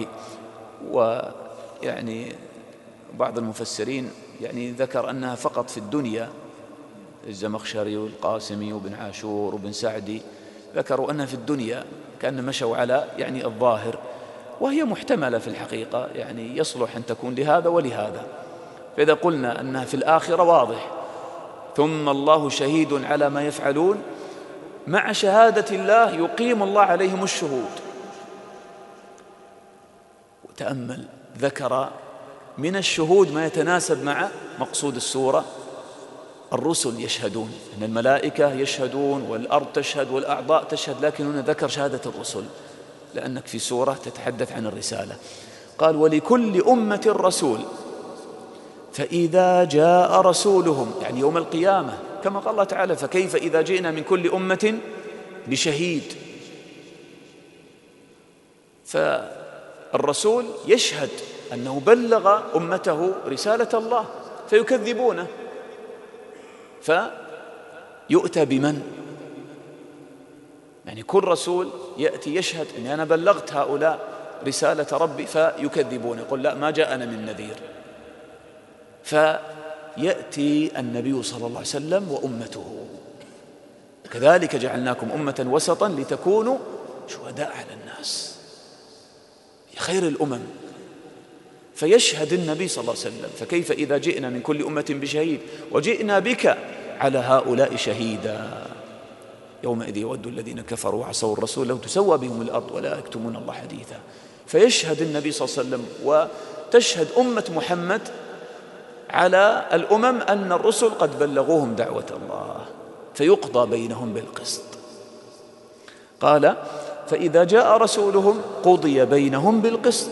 ويعني بعض المفسرين يعني ذكر أنها فقط في الدنيا، الزمخشري والقاسمي وابن عاشور وابن سعدي ذكروا أنها في الدنيا كأن مشوا على يعني الظاهر، وهي محتملة في الحقيقة، يعني يصلح أن تكون لهذا ولهذا. فإذا قلنا أنها في الآخرة واضح ثم الله شهيد على ما يفعلون، مع شهادة الله يقيم الله عليهم الشهود. وتأمل ذكر من الشهود ما يتناسب مع مقصود السورة. الرسل يشهدون، أن الملائكة يشهدون والأرض تشهد والأعضاء تشهد، لكن هنا ذكر شهادة الرسل لأنك في سورة تتحدث عن الرسالة. قال ولكل أمة رسول فإذا جاء رسولهم، يعني يوم القيامة كما قال الله تعالى فكيف إذا جئنا من كل أمة بشهيد. فالرسول يشهد أنه بلغ أمته رسالة الله فيكذبونه، فيؤتى بمن؟ يعني كل رسول يأتي يشهد أني أنا بلغت هؤلاء رسالة ربي فيكذبون، يقول لا ما جاءنا من نذير. فيأتي النبي صلى الله عليه وسلم وأمته كذلك جعلناكم أمة وسطا لتكونوا شهداء على الناس، خير الأمم. فيشهد النبي صلى الله عليه وسلم فكيف إذا جئنا من كل أمة بشهيد وجئنا بك على هؤلاء شهيدا يومئذ يود الذين كفروا وعصوا الرسول لو تسوى بهم الأرض ولا يكتمون الله حديثا. فيشهد النبي صلى الله عليه وسلم وتشهد أمة محمد على الأمم أن الرسل قد بلغوهم دعوة الله، فيقضى بينهم بالقسط. قال فإذا جاء رسولهم قضي بينهم بالقسط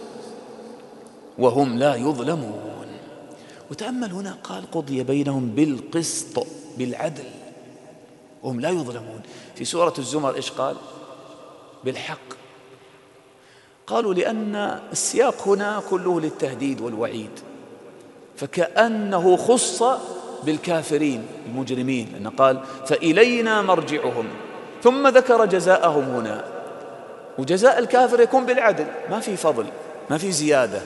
وهم لا يظلمون. وتأمل هنا قال قضي بينهم بالقسط، بالعدل، وهم لا يظلمون. في سورة الزمر إيش قال؟ بالحق. قالوا لأن السياق هنا كله للتهديد والوعيد، فكأنه خص بالكافرين المجرمين، لأنه قال فإلينا مرجعهم، ثم ذكر جزاءهم هنا. وجزاء الكافر يكون بالعدل، ما في فضل، ما في زيادة،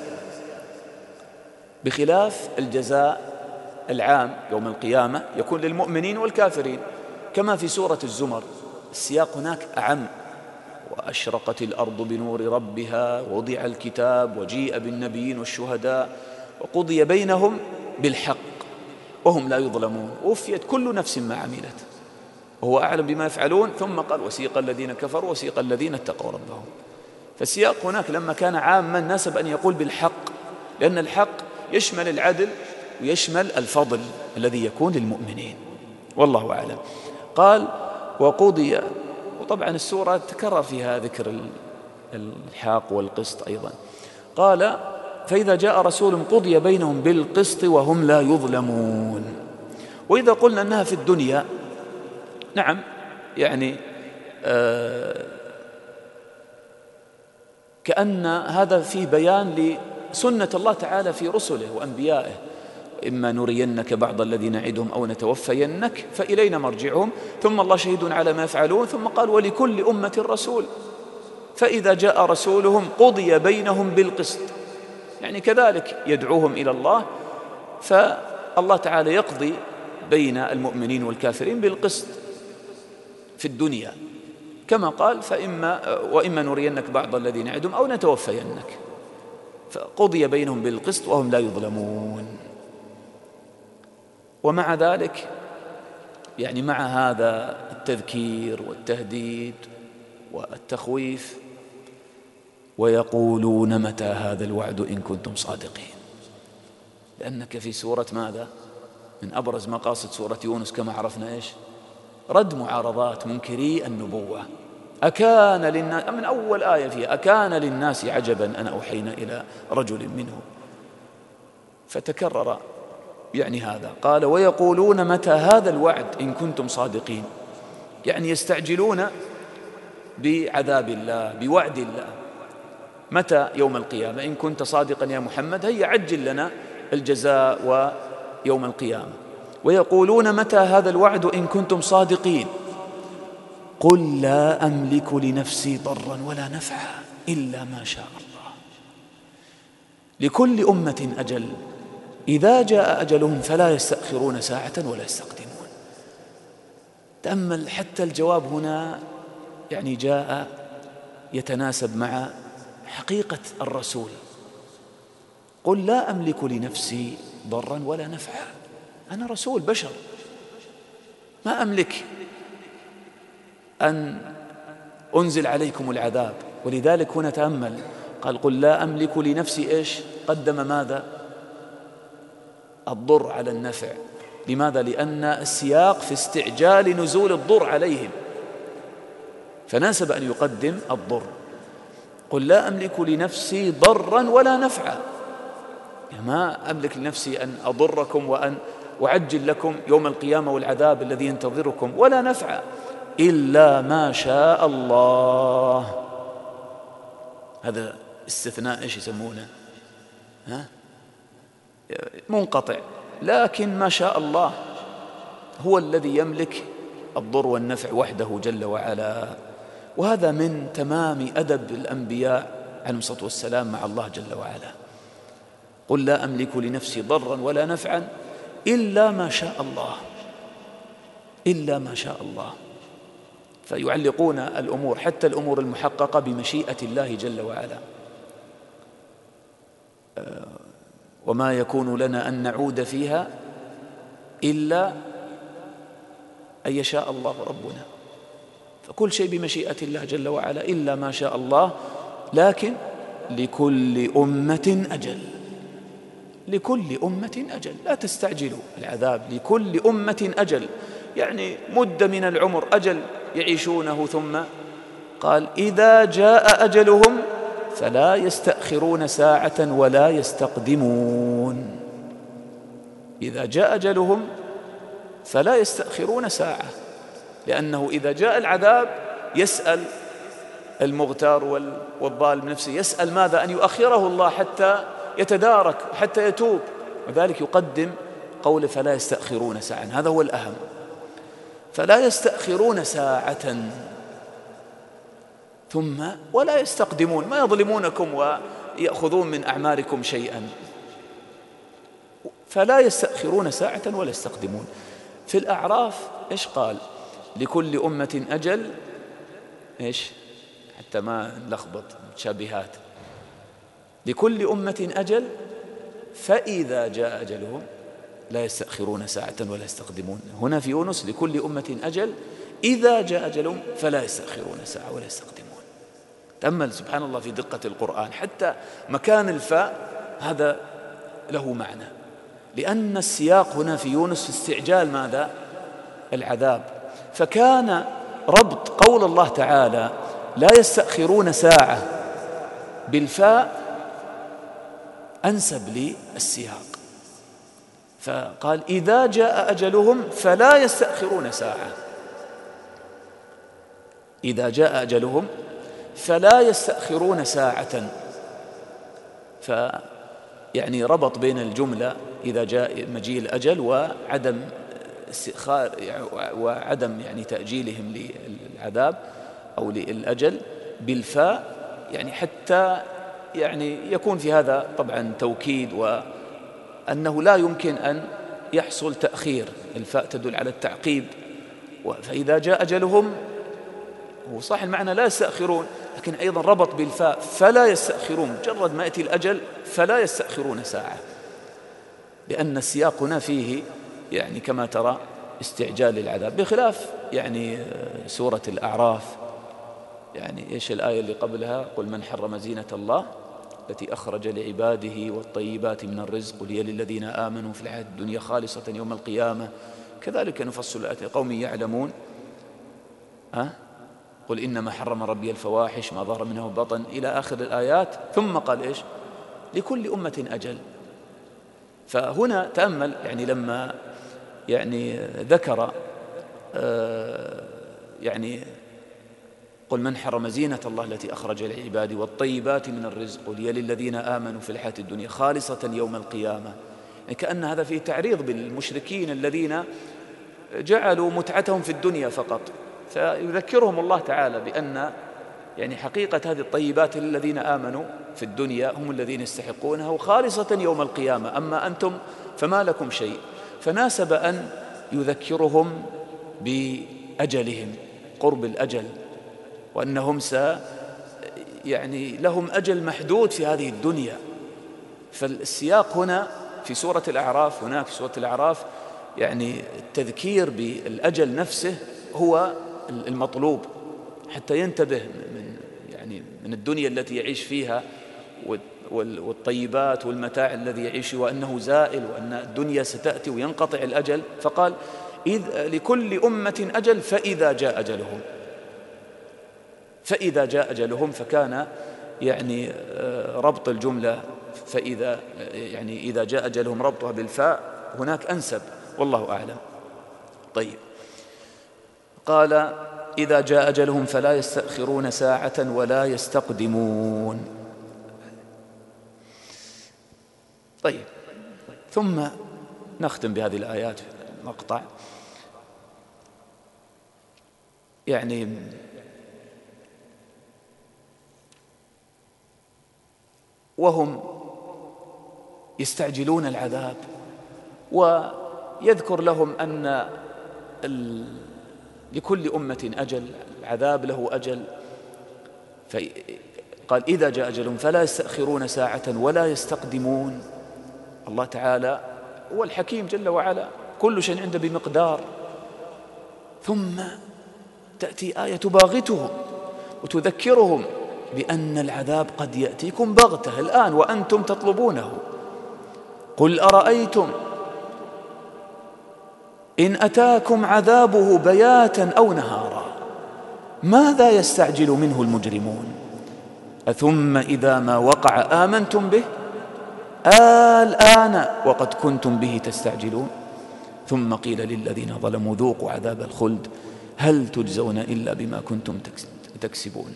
بخلاف الجزاء العام يوم القيامة يكون للمؤمنين والكافرين، كما في سورة الزمر السياق هناك أعم: وأشرقت الأرض بنور ربها ووضع الكتاب وجيء بالنبيين والشهداء وقضي بينهم بالحق وهم لا يظلمون ووفيت كل نفس ما عملت وهو أعلم بما يفعلون. ثم قال وسيق الذين كفروا وسيق الذين اتقوا ربهم. فالسياق هناك لما كان عاما ناسب أن يقول بالحق، لأن الحق يشمل العدل ويشمل الفضل الذي يكون للمؤمنين، والله أعلم. قال وقضي، وطبعا السورة تكرر فيها ذكر الحاق والقسط أيضا. قال فإذا جاء رسول قضي بينهم بالقسط وهم لا يظلمون. وإذا قلنا أنها في الدنيا، نعم، يعني آه كأن هذا فيه بيان لسنة الله تعالى في رسله وأنبيائه: إما نرينك بعض الذي نعدهم أو نتوفينك فإلينا مرجعهم، ثم الله شهيد على ما يفعلون، ثم قال ولكل أمة رسول فإذا جاء رسولهم قضي بينهم بالقسط، يعني كذلك يدعوهم إلى الله، فالله تعالى يقضي بين المؤمنين والكافرين بالقسط في الدنيا، كما قال فإما وإما نرينك بعض الذي نعدهم أو نتوفينك، فقضي بينهم بالقسط وهم لا يظلمون. ومع ذلك يعني مع هذا التذكير والتهديد والتخويف ويقولون متى هذا الوعد إن كنتم صادقين، لأنك في سورة ماذا؟ من أبرز مقاصد سورة يونس كما عرفنا إيش؟ رد معارضات منكري النبوة. أكان للناس، من أول آية فيها أكان للناس عجبا أن أوحينا إلى رجل منهم، فتكرر يعني هذا. قال ويقولون متى هذا الوعد إن كنتم صادقين، يعني يستعجلون بعذاب الله بوعد الله. متى؟ يوم القيامة، إن كنت صادقا يا محمد هيا عجل لنا الجزاء ويوم القيامة. ويقولون متى هذا الوعد إن كنتم صادقين قل لا أملك لنفسي ضرا ولا نفعا إلا ما شاء الله، لكل أمة أجل إذا جاء أجلهم فلا يستأخرون ساعة ولا يستقدمون. تأمل حتى الجواب هنا يعني جاء يتناسب مع حقيقة الرسول. قل لا أملك لنفسي ضرا ولا نفعا، أنا رسول بشر ما أملك أن أنزل عليكم العذاب. ولذلك هنا تأمل قال قل لا أملك لنفسي إيش؟ قدم ماذا؟ الضر على النفع. لماذا؟ لأن السياق في استعجال نزول الضر عليهم، فناسب أن يقدم الضر. قل لا أملك لنفسي ضرا ولا نفعا، يعني ما أملك لنفسي أن أضركم وأن أعجل لكم يوم القيامة والعذاب الذي ينتظركم، ولا نفعا إلا ما شاء الله. هذا استثناء إيش يسمونه؟ ها؟ منقطع، لكن ما شاء الله هو الذي يملك الضر والنفع وحده جل وعلا. وهذا من تمام أدب الأنبياء عليهم الصلاة والسلام مع الله جل وعلا. قل لا أملك لنفسي ضرا ولا نفعا إلا ما شاء الله، إلا ما شاء الله. فيعلقون الأمور حتى الأمور المحققة بمشيئة الله جل وعلا. وما يكون لنا أن نعود فيها إلا أن يشاء الله ربنا، فكل شيء بمشيئة الله جل وعلا إلا ما شاء الله. لكن لكل أمة أجل، لكل أمة أجل، لا تستعجلوا العذاب. لكل أمة أجل، يعني مدة من العمر أجل يعيشونه، ثم قال إذا جاء أجلهم فلا يستأخرون ساعة ولا يستقدمون. إذا جاء أجلهم فلا يستأخرون ساعة لأنه إذا جاء العذاب يسأل المغتار والضال بنفسه، يسأل ماذا؟ أن يؤخره الله حتى يتدارك حتى يتوب، وذلك يقدم قوله فلا يستأخرون ساعة. هذا هو الأهم، فلا يستأخرون ساعة ثم ولا يستقدمون، ما يظلمونكم ويأخذون من أعماركم شيئا، فلا يستأخرون ساعة ولا يستقدمون. في الأعراف إيش قال؟ لكل أمة أجل، إيش حتى ما نلخبط متشابهات، لكل أمة أجل فإذا جاء أجلهم لا يستأخرون ساعة ولا يستقدمون. هنا في يونس لكل أمة أجل إذا جاء أجلهم فلا يستأخرون ساعة ولا يستقدمون. تأمل سبحان الله في دقة القرآن، حتى مكان الفاء هذا له معنى، لأن السياق هنا في يونس في استعجال ماذا؟ العذاب. فكان ربط قول الله تعالى لا يستأخرون ساعة بالفاء أنسب للسياق، فقال إذا جاء أجلهم فلا يستأخرون ساعة، إذا جاء أجلهم فلا يستأخرون ساعة. فيعني ربط بين الجملة إذا جاء مجيء الأجل وعدم وعدم يعني تأجيلهم للعذاب أو للأجل بالفاء، يعني حتى يعني يكون في هذا طبعا توكيد، وأنه لا يمكن أن يحصل تأخير. الفاء تدل على التعقيب، فإذا جاء أجلهم هو صح المعنى لا يستأخرون، لكن أيضا ربط بالفاء فلا يستأخرون، مجرد ما يأتي الأجل فلا يستأخرون ساعة، لأن السياق هنا فيه يعني كما ترى استعجال العذاب، بخلاف يعني سورة الأعراف. يعني إيش الآية اللي قبلها؟ قل من حرم زينة الله التي أخرج لعباده والطيبات من الرزق قل هي للذين آمنوا في الحياة الدنيا خالصة يوم القيامة كذلك نفصل الآيات لقوم يعلمون. ها؟ قل إنما حرم ربي الفواحش ما ظهر منه بطن إلى آخر الآيات، ثم قال إيش؟ لكل أمة أجل. فهنا تأمل يعني لما يعني ذكر آه يعني قل من حرم زينة الله التي أخرج لعباده والطيبات من الرزق قل هي للذين آمنوا في الحياة الدنيا خالصة يوم القيامة، يعني كأن هذا فيه تعريض بالمشركين الذين جعلوا متعتهم في الدنيا فقط، فيذكرهم الله تعالى بأن يعني حقيقة هذه الطيبات للذين آمنوا في الدنيا هم الذين يستحقونها وخالصة يوم القيامة، أما أنتم فما لكم شيء. فناسب أن يذكرهم بأجلهم، قرب الأجل، وأنهم س يعني لهم أجل محدود في هذه الدنيا. فالسياق هنا في سورة الأعراف، هناك في سورة الأعراف يعني التذكير بالأجل نفسه هو المطلوب، حتى ينتبه من يعني من الدنيا التي يعيش فيها والطيبات والمتاع الذي يعيش، وأنه زائل، وأن الدنيا ستأتي وينقطع الأجل. فقال إذ لكل أمة أجل فإذا جاء أجلهم، فإذا جاء أجلهم، فكان يعني ربط الجملة فإذا يعني إذا جاء أجلهم ربطها بالفاء هناك أنسب، والله أعلم. طيب، قال إذا جاء أجلهم فلا يستأخرون ساعة ولا يستقدمون. طيب، ثم نختم بهذه الآيات مقطع يعني وهم يستعجلون العذاب، ويذكر لهم أن لكل أمة أجل، العذاب له أجل. فقال إذا جاء أجلهم فلا يستأخرون ساعة ولا يستقدمون. الله تعالى هو الحكيم جل وعلا، كل شيء عنده بمقدار. ثم تأتي آية تباغتهم وتذكرهم بأن العذاب قد يأتيكم بغتة الآن وأنتم تطلبونه. قل أرأيتم إن أتاكم عذابه بياتا أو نهارا ماذا يستعجل منه المجرمون أثم إذا ما وقع آمنتم به الآن وقد كنتم به تستعجلون ثم قيل للذين ظلموا ذوقوا عذاب الخلد هل تجزون إلا بما كنتم تكسبون.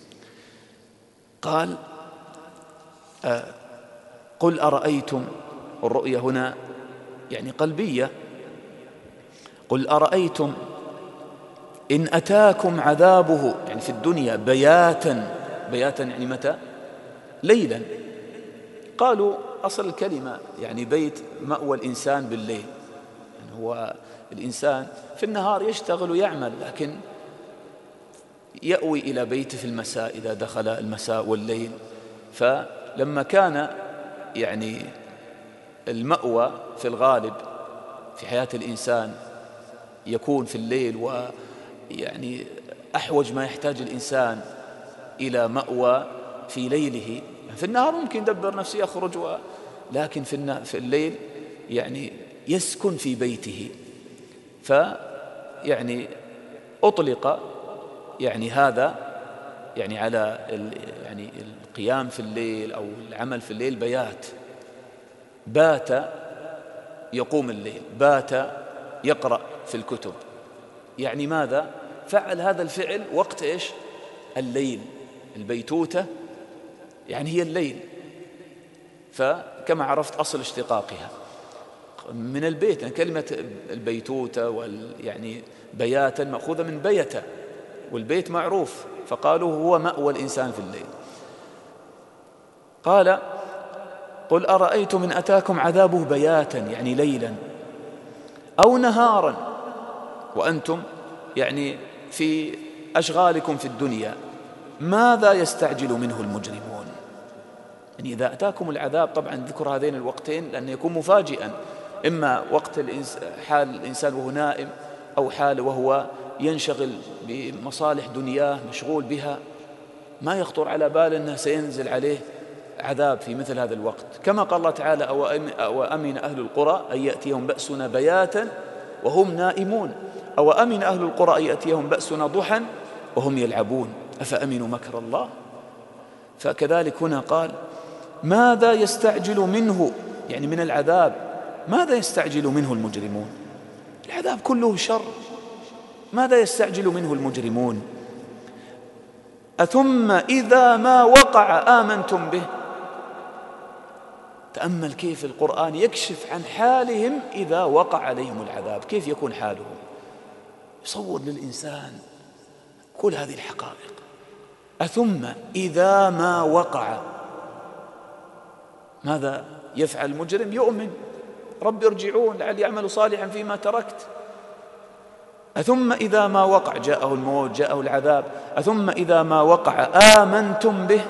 قال آه قل أرأيتم، الرؤية هنا يعني قلبية، قل أرأيتم إن أتاكم عذابه، يعني في الدنيا بياتا، بياتا يعني متى؟ ليلا. قالوا أصل الكلمة يعني بيت مأوى الإنسان بالليل، يعني هو الإنسان في النهار يشتغل ويعمل، لكن يأوي إلى بيته في المساء إذا دخل المساء والليل. فلما كان يعني المأوى في الغالب في حياة الإنسان يكون في الليل، ويعني أحوج ما يحتاج الإنسان إلى مأوى في ليله. في النهار ممكن يدبر نفسه يخرج، و... لكن في, في الليل يعني يسكن في بيته. فيعني أطلق يعني هذا يعني على ال... يعني القيام في الليل أو العمل في الليل بيات، بات يقوم الليل، بات يقرأ في الكتب. يعني ماذا؟ فعل هذا الفعل وقت إيش؟ الليل. البيتوتة يعني هي الليل، فكما عرفت أصل اشتقاقها من البيت، يعني كلمة البيتوتة وال يعني بياتا مأخوذة من بيتا، والبيت معروف، فقالوا هو مأوى الإنسان في الليل. قال قل أرأيتم إن أتاكم عذابه بياتا يعني ليلا أو نهارا وأنتم يعني في أشغالكم في الدنيا، ماذا يستعجل منه المجرمون؟ يعني إذا أتاكم العذاب، طبعا ذكر هذين الوقتين لأنه يكون مفاجئا، إما وقت حال الإنسان وهو نائم، أو حال وهو ينشغل بمصالح دنياه مشغول بها، ما يخطر على بال أنه سينزل عليه عذاب في مثل هذا الوقت. كما قال الله تعالى أو أمن أهل القرى أن يأتيهم بأسنا بياتا وهم نائمون، أو أمن أهل القرى أن يأتيهم بأسنا ضحى وهم يلعبون أفأمنوا مكر الله. فكذلك هنا قال ماذا يستعجل منه، يعني من العذاب ماذا يستعجل منه المجرمون؟ العذاب كله شر، ماذا يستعجل منه المجرمون؟ أثم إذا ما وقع آمنتم به. تأمل كيف القرآن يكشف عن حالهم إذا وقع عليهم العذاب، كيف يكون حالهم. يصور للإنسان كل هذه الحقائق. أثم إذا ما وقع، ماذا يفعل المجرم؟ يؤمن رب ارجعون لعلي أعمل صالحا فيما تركت. أثم إذا ما وقع، جاءه الموت جاءه العذاب، أثم إذا ما وقع آمنتم به.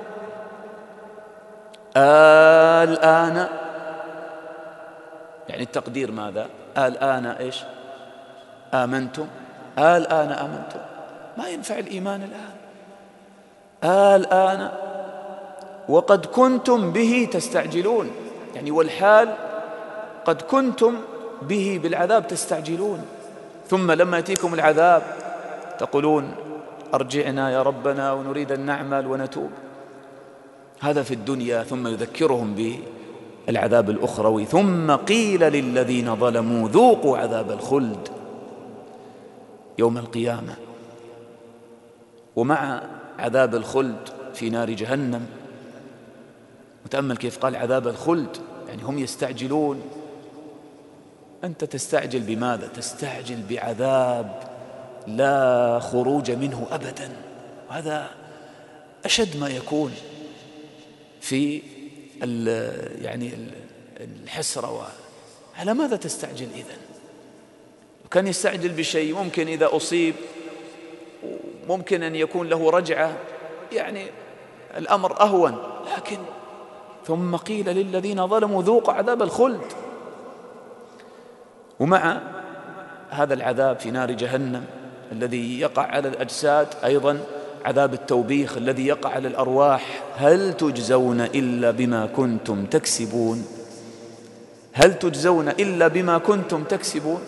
الآن يعني التقدير ماذا؟ الآن إيش؟ آمنتم، الآن آمنتم، ما ينفع الإيمان الآن. الآن وقد كنتم به تستعجلون، يعني والحال قد كنتم به بالعذاب تستعجلون، ثم لما يأتيكم العذاب تقولون أرجعنا يا ربنا ونريد أن نعمل ونتوب. هذا في الدنيا، ثم يذكرهم بالعذاب الأخروي. ثم قيل للذين ظلموا ذوقوا عذاب الخلد يوم القيامة. ومع عذاب الخلد في نار جهنم، وتأمل كيف قال عذاب الخلد، يعني هم يستعجلون، أنت تستعجل بماذا؟ تستعجل بعذاب لا خروج منه أبدا. وهذا أشد ما يكون في يعني الحسرة. على ماذا تستعجل إذن؟ وكان يستعجل بشيء ممكن إذا أصيب ممكن أن يكون له رجعة، يعني الأمر أهون، لكن ثم قيل للذين ظلموا ذوقوا عذاب الخلد. ومع هذا العذاب في نار جهنم الذي يقع على الأجساد، أيضا عذاب التوبيخ الذي يقع على الأرواح. هل تجزون إلا بما كنتم تكسبون؟ هل تجزون إلا بما كنتم تكسبون؟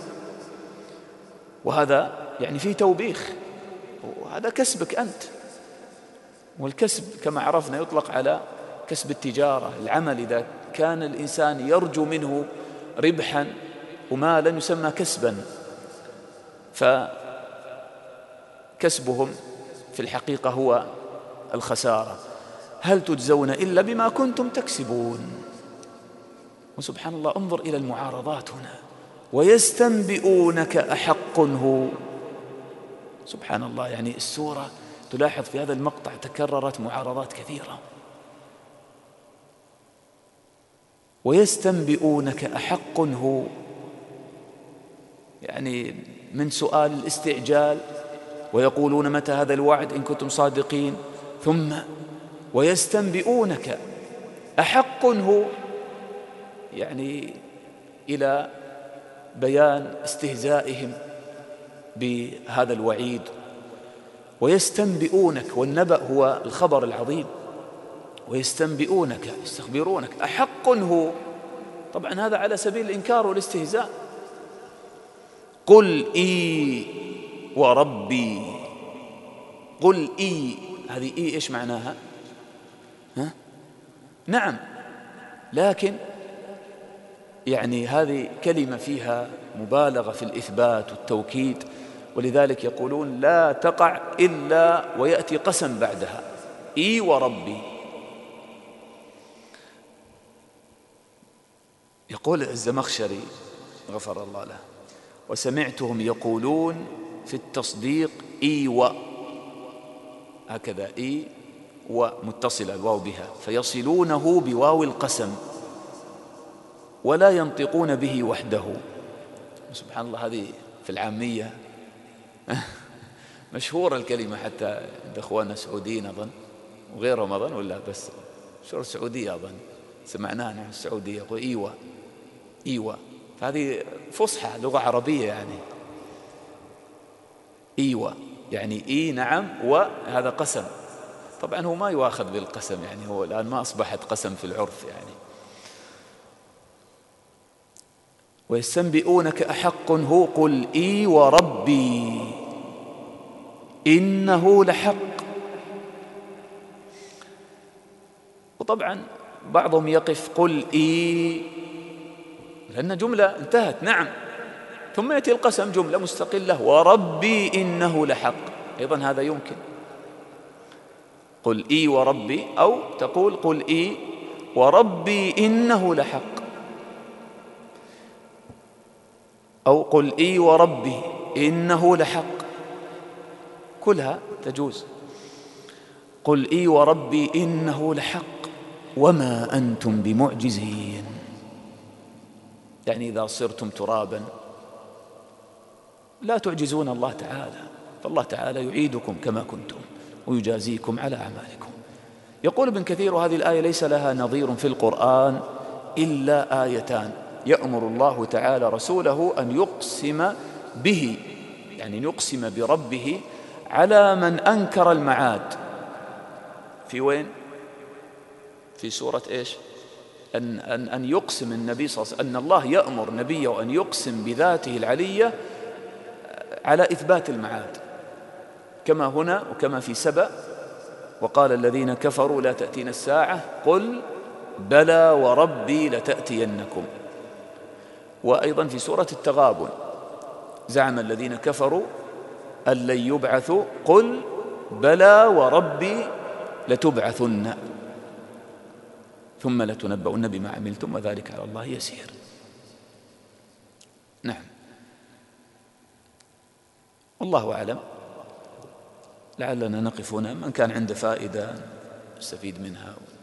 وهذا يعني فيه توبيخ، وهذا كسبك أنت. والكسب كما عرفنا يطلق على كسب التجارة، العمل إذا كان الإنسان يرجو منه ربحا ومالا يسمى كسبا. كسبهم في الحقيقة هو الخسارة. هل تجزون إلا بما كنتم تكسبون. وسبحان الله، انظر إلى المعارضات هنا. ويستنبئونك أحق هو. سبحان الله، يعني السورة تلاحظ في هذا المقطع تكررت معارضات كثيرة. ويستنبئونك أحق هو، يعني من سؤال الاستعجال، ويقولون متى هذا الوعد إن كنتم صادقين، ثم ويستنبئونك أحق هو، يعني إلى بيان استهزائهم بهذا الوعيد. ويستنبئونك، والنبأ هو الخبر العظيم. ويستنبئونك، يستخبرونك، أحق هو، طبعا هذا على سبيل الإنكار والاستهزاء. قل إي وربي. قل إي، هذه إي إيش معناها؟ ها؟ نعم، لكن يعني هذه كلمة فيها مبالغة في الإثبات والتوكيد، ولذلك يقولون لا تقع إلا ويأتي قسم بعدها. إي وربي. يقول الزمخشري غفر الله له: وسمعتهم يقولون في التصديق إي و، هكذا إي ومتصلة الواو بها، فيصلونه بواو القسم ولا ينطقون به وحده. سبحان الله، هذه في العامية مشهورة الكلمة حتى عند أخواننا السعوديين أظن وغيرهم أظن، ولا بس شو السعودية أظن سمعناها نحن السعودية يقول إيوة إيوة، فهذه فصحى لغة عربية يعني. إيوة يعني إي نعم، وهذا قسم. طبعا هو ما يؤاخذ بالقسم، يعني هو الآن ما أصبحت قسم في العرف يعني. ويستنبئونك أحق هو قل إي وربي إنه لحق. وطبعا بعضهم يقف قل إي لأن جملة انتهت، نعم، ثم يأتي القسم جملة مستقلة، وربي إنه لحق، أيضا هذا يمكن. قل إي وربي، أو تقول قل إي وربي إنه لحق، أو قل إي وربي إنه لحق، كلها تجوز. قل إي وربي إنه لحق وما أنتم بمعجزين، يعني إذا صرتم ترابا لا تعجزون الله تعالى، فالله تعالى يعيدكم كما كنتم ويجازيكم على أعمالكم. يقول ابن كثير: وهذه الآية ليس لها نظير في القرآن إلا آيتان يأمر الله تعالى رسوله أن يقسم به، يعني يقسم بربه على من أنكر المعاد. في وين؟ في سورة إيش؟ أن, أن, أن يقسم النبي صلى الله عليه وسلم، أن الله يأمر نبيه أن يقسم بذاته العلية على إثبات المعاد، كما هنا وكما في سبأ: وقال الذين كفروا لا تأتينا الساعة قل بلى وربي لتأتينكم. وأيضا في سورة التغابن: زعم الذين كفروا أن لن يبعثوا قل بلى وربي لتبعثن ثم لتنبؤن بما عملتم وذلك على الله يسير. نعم، والله أعلم. لعلنا نقف هنا، من كان عنده فائدة نستفيد منها.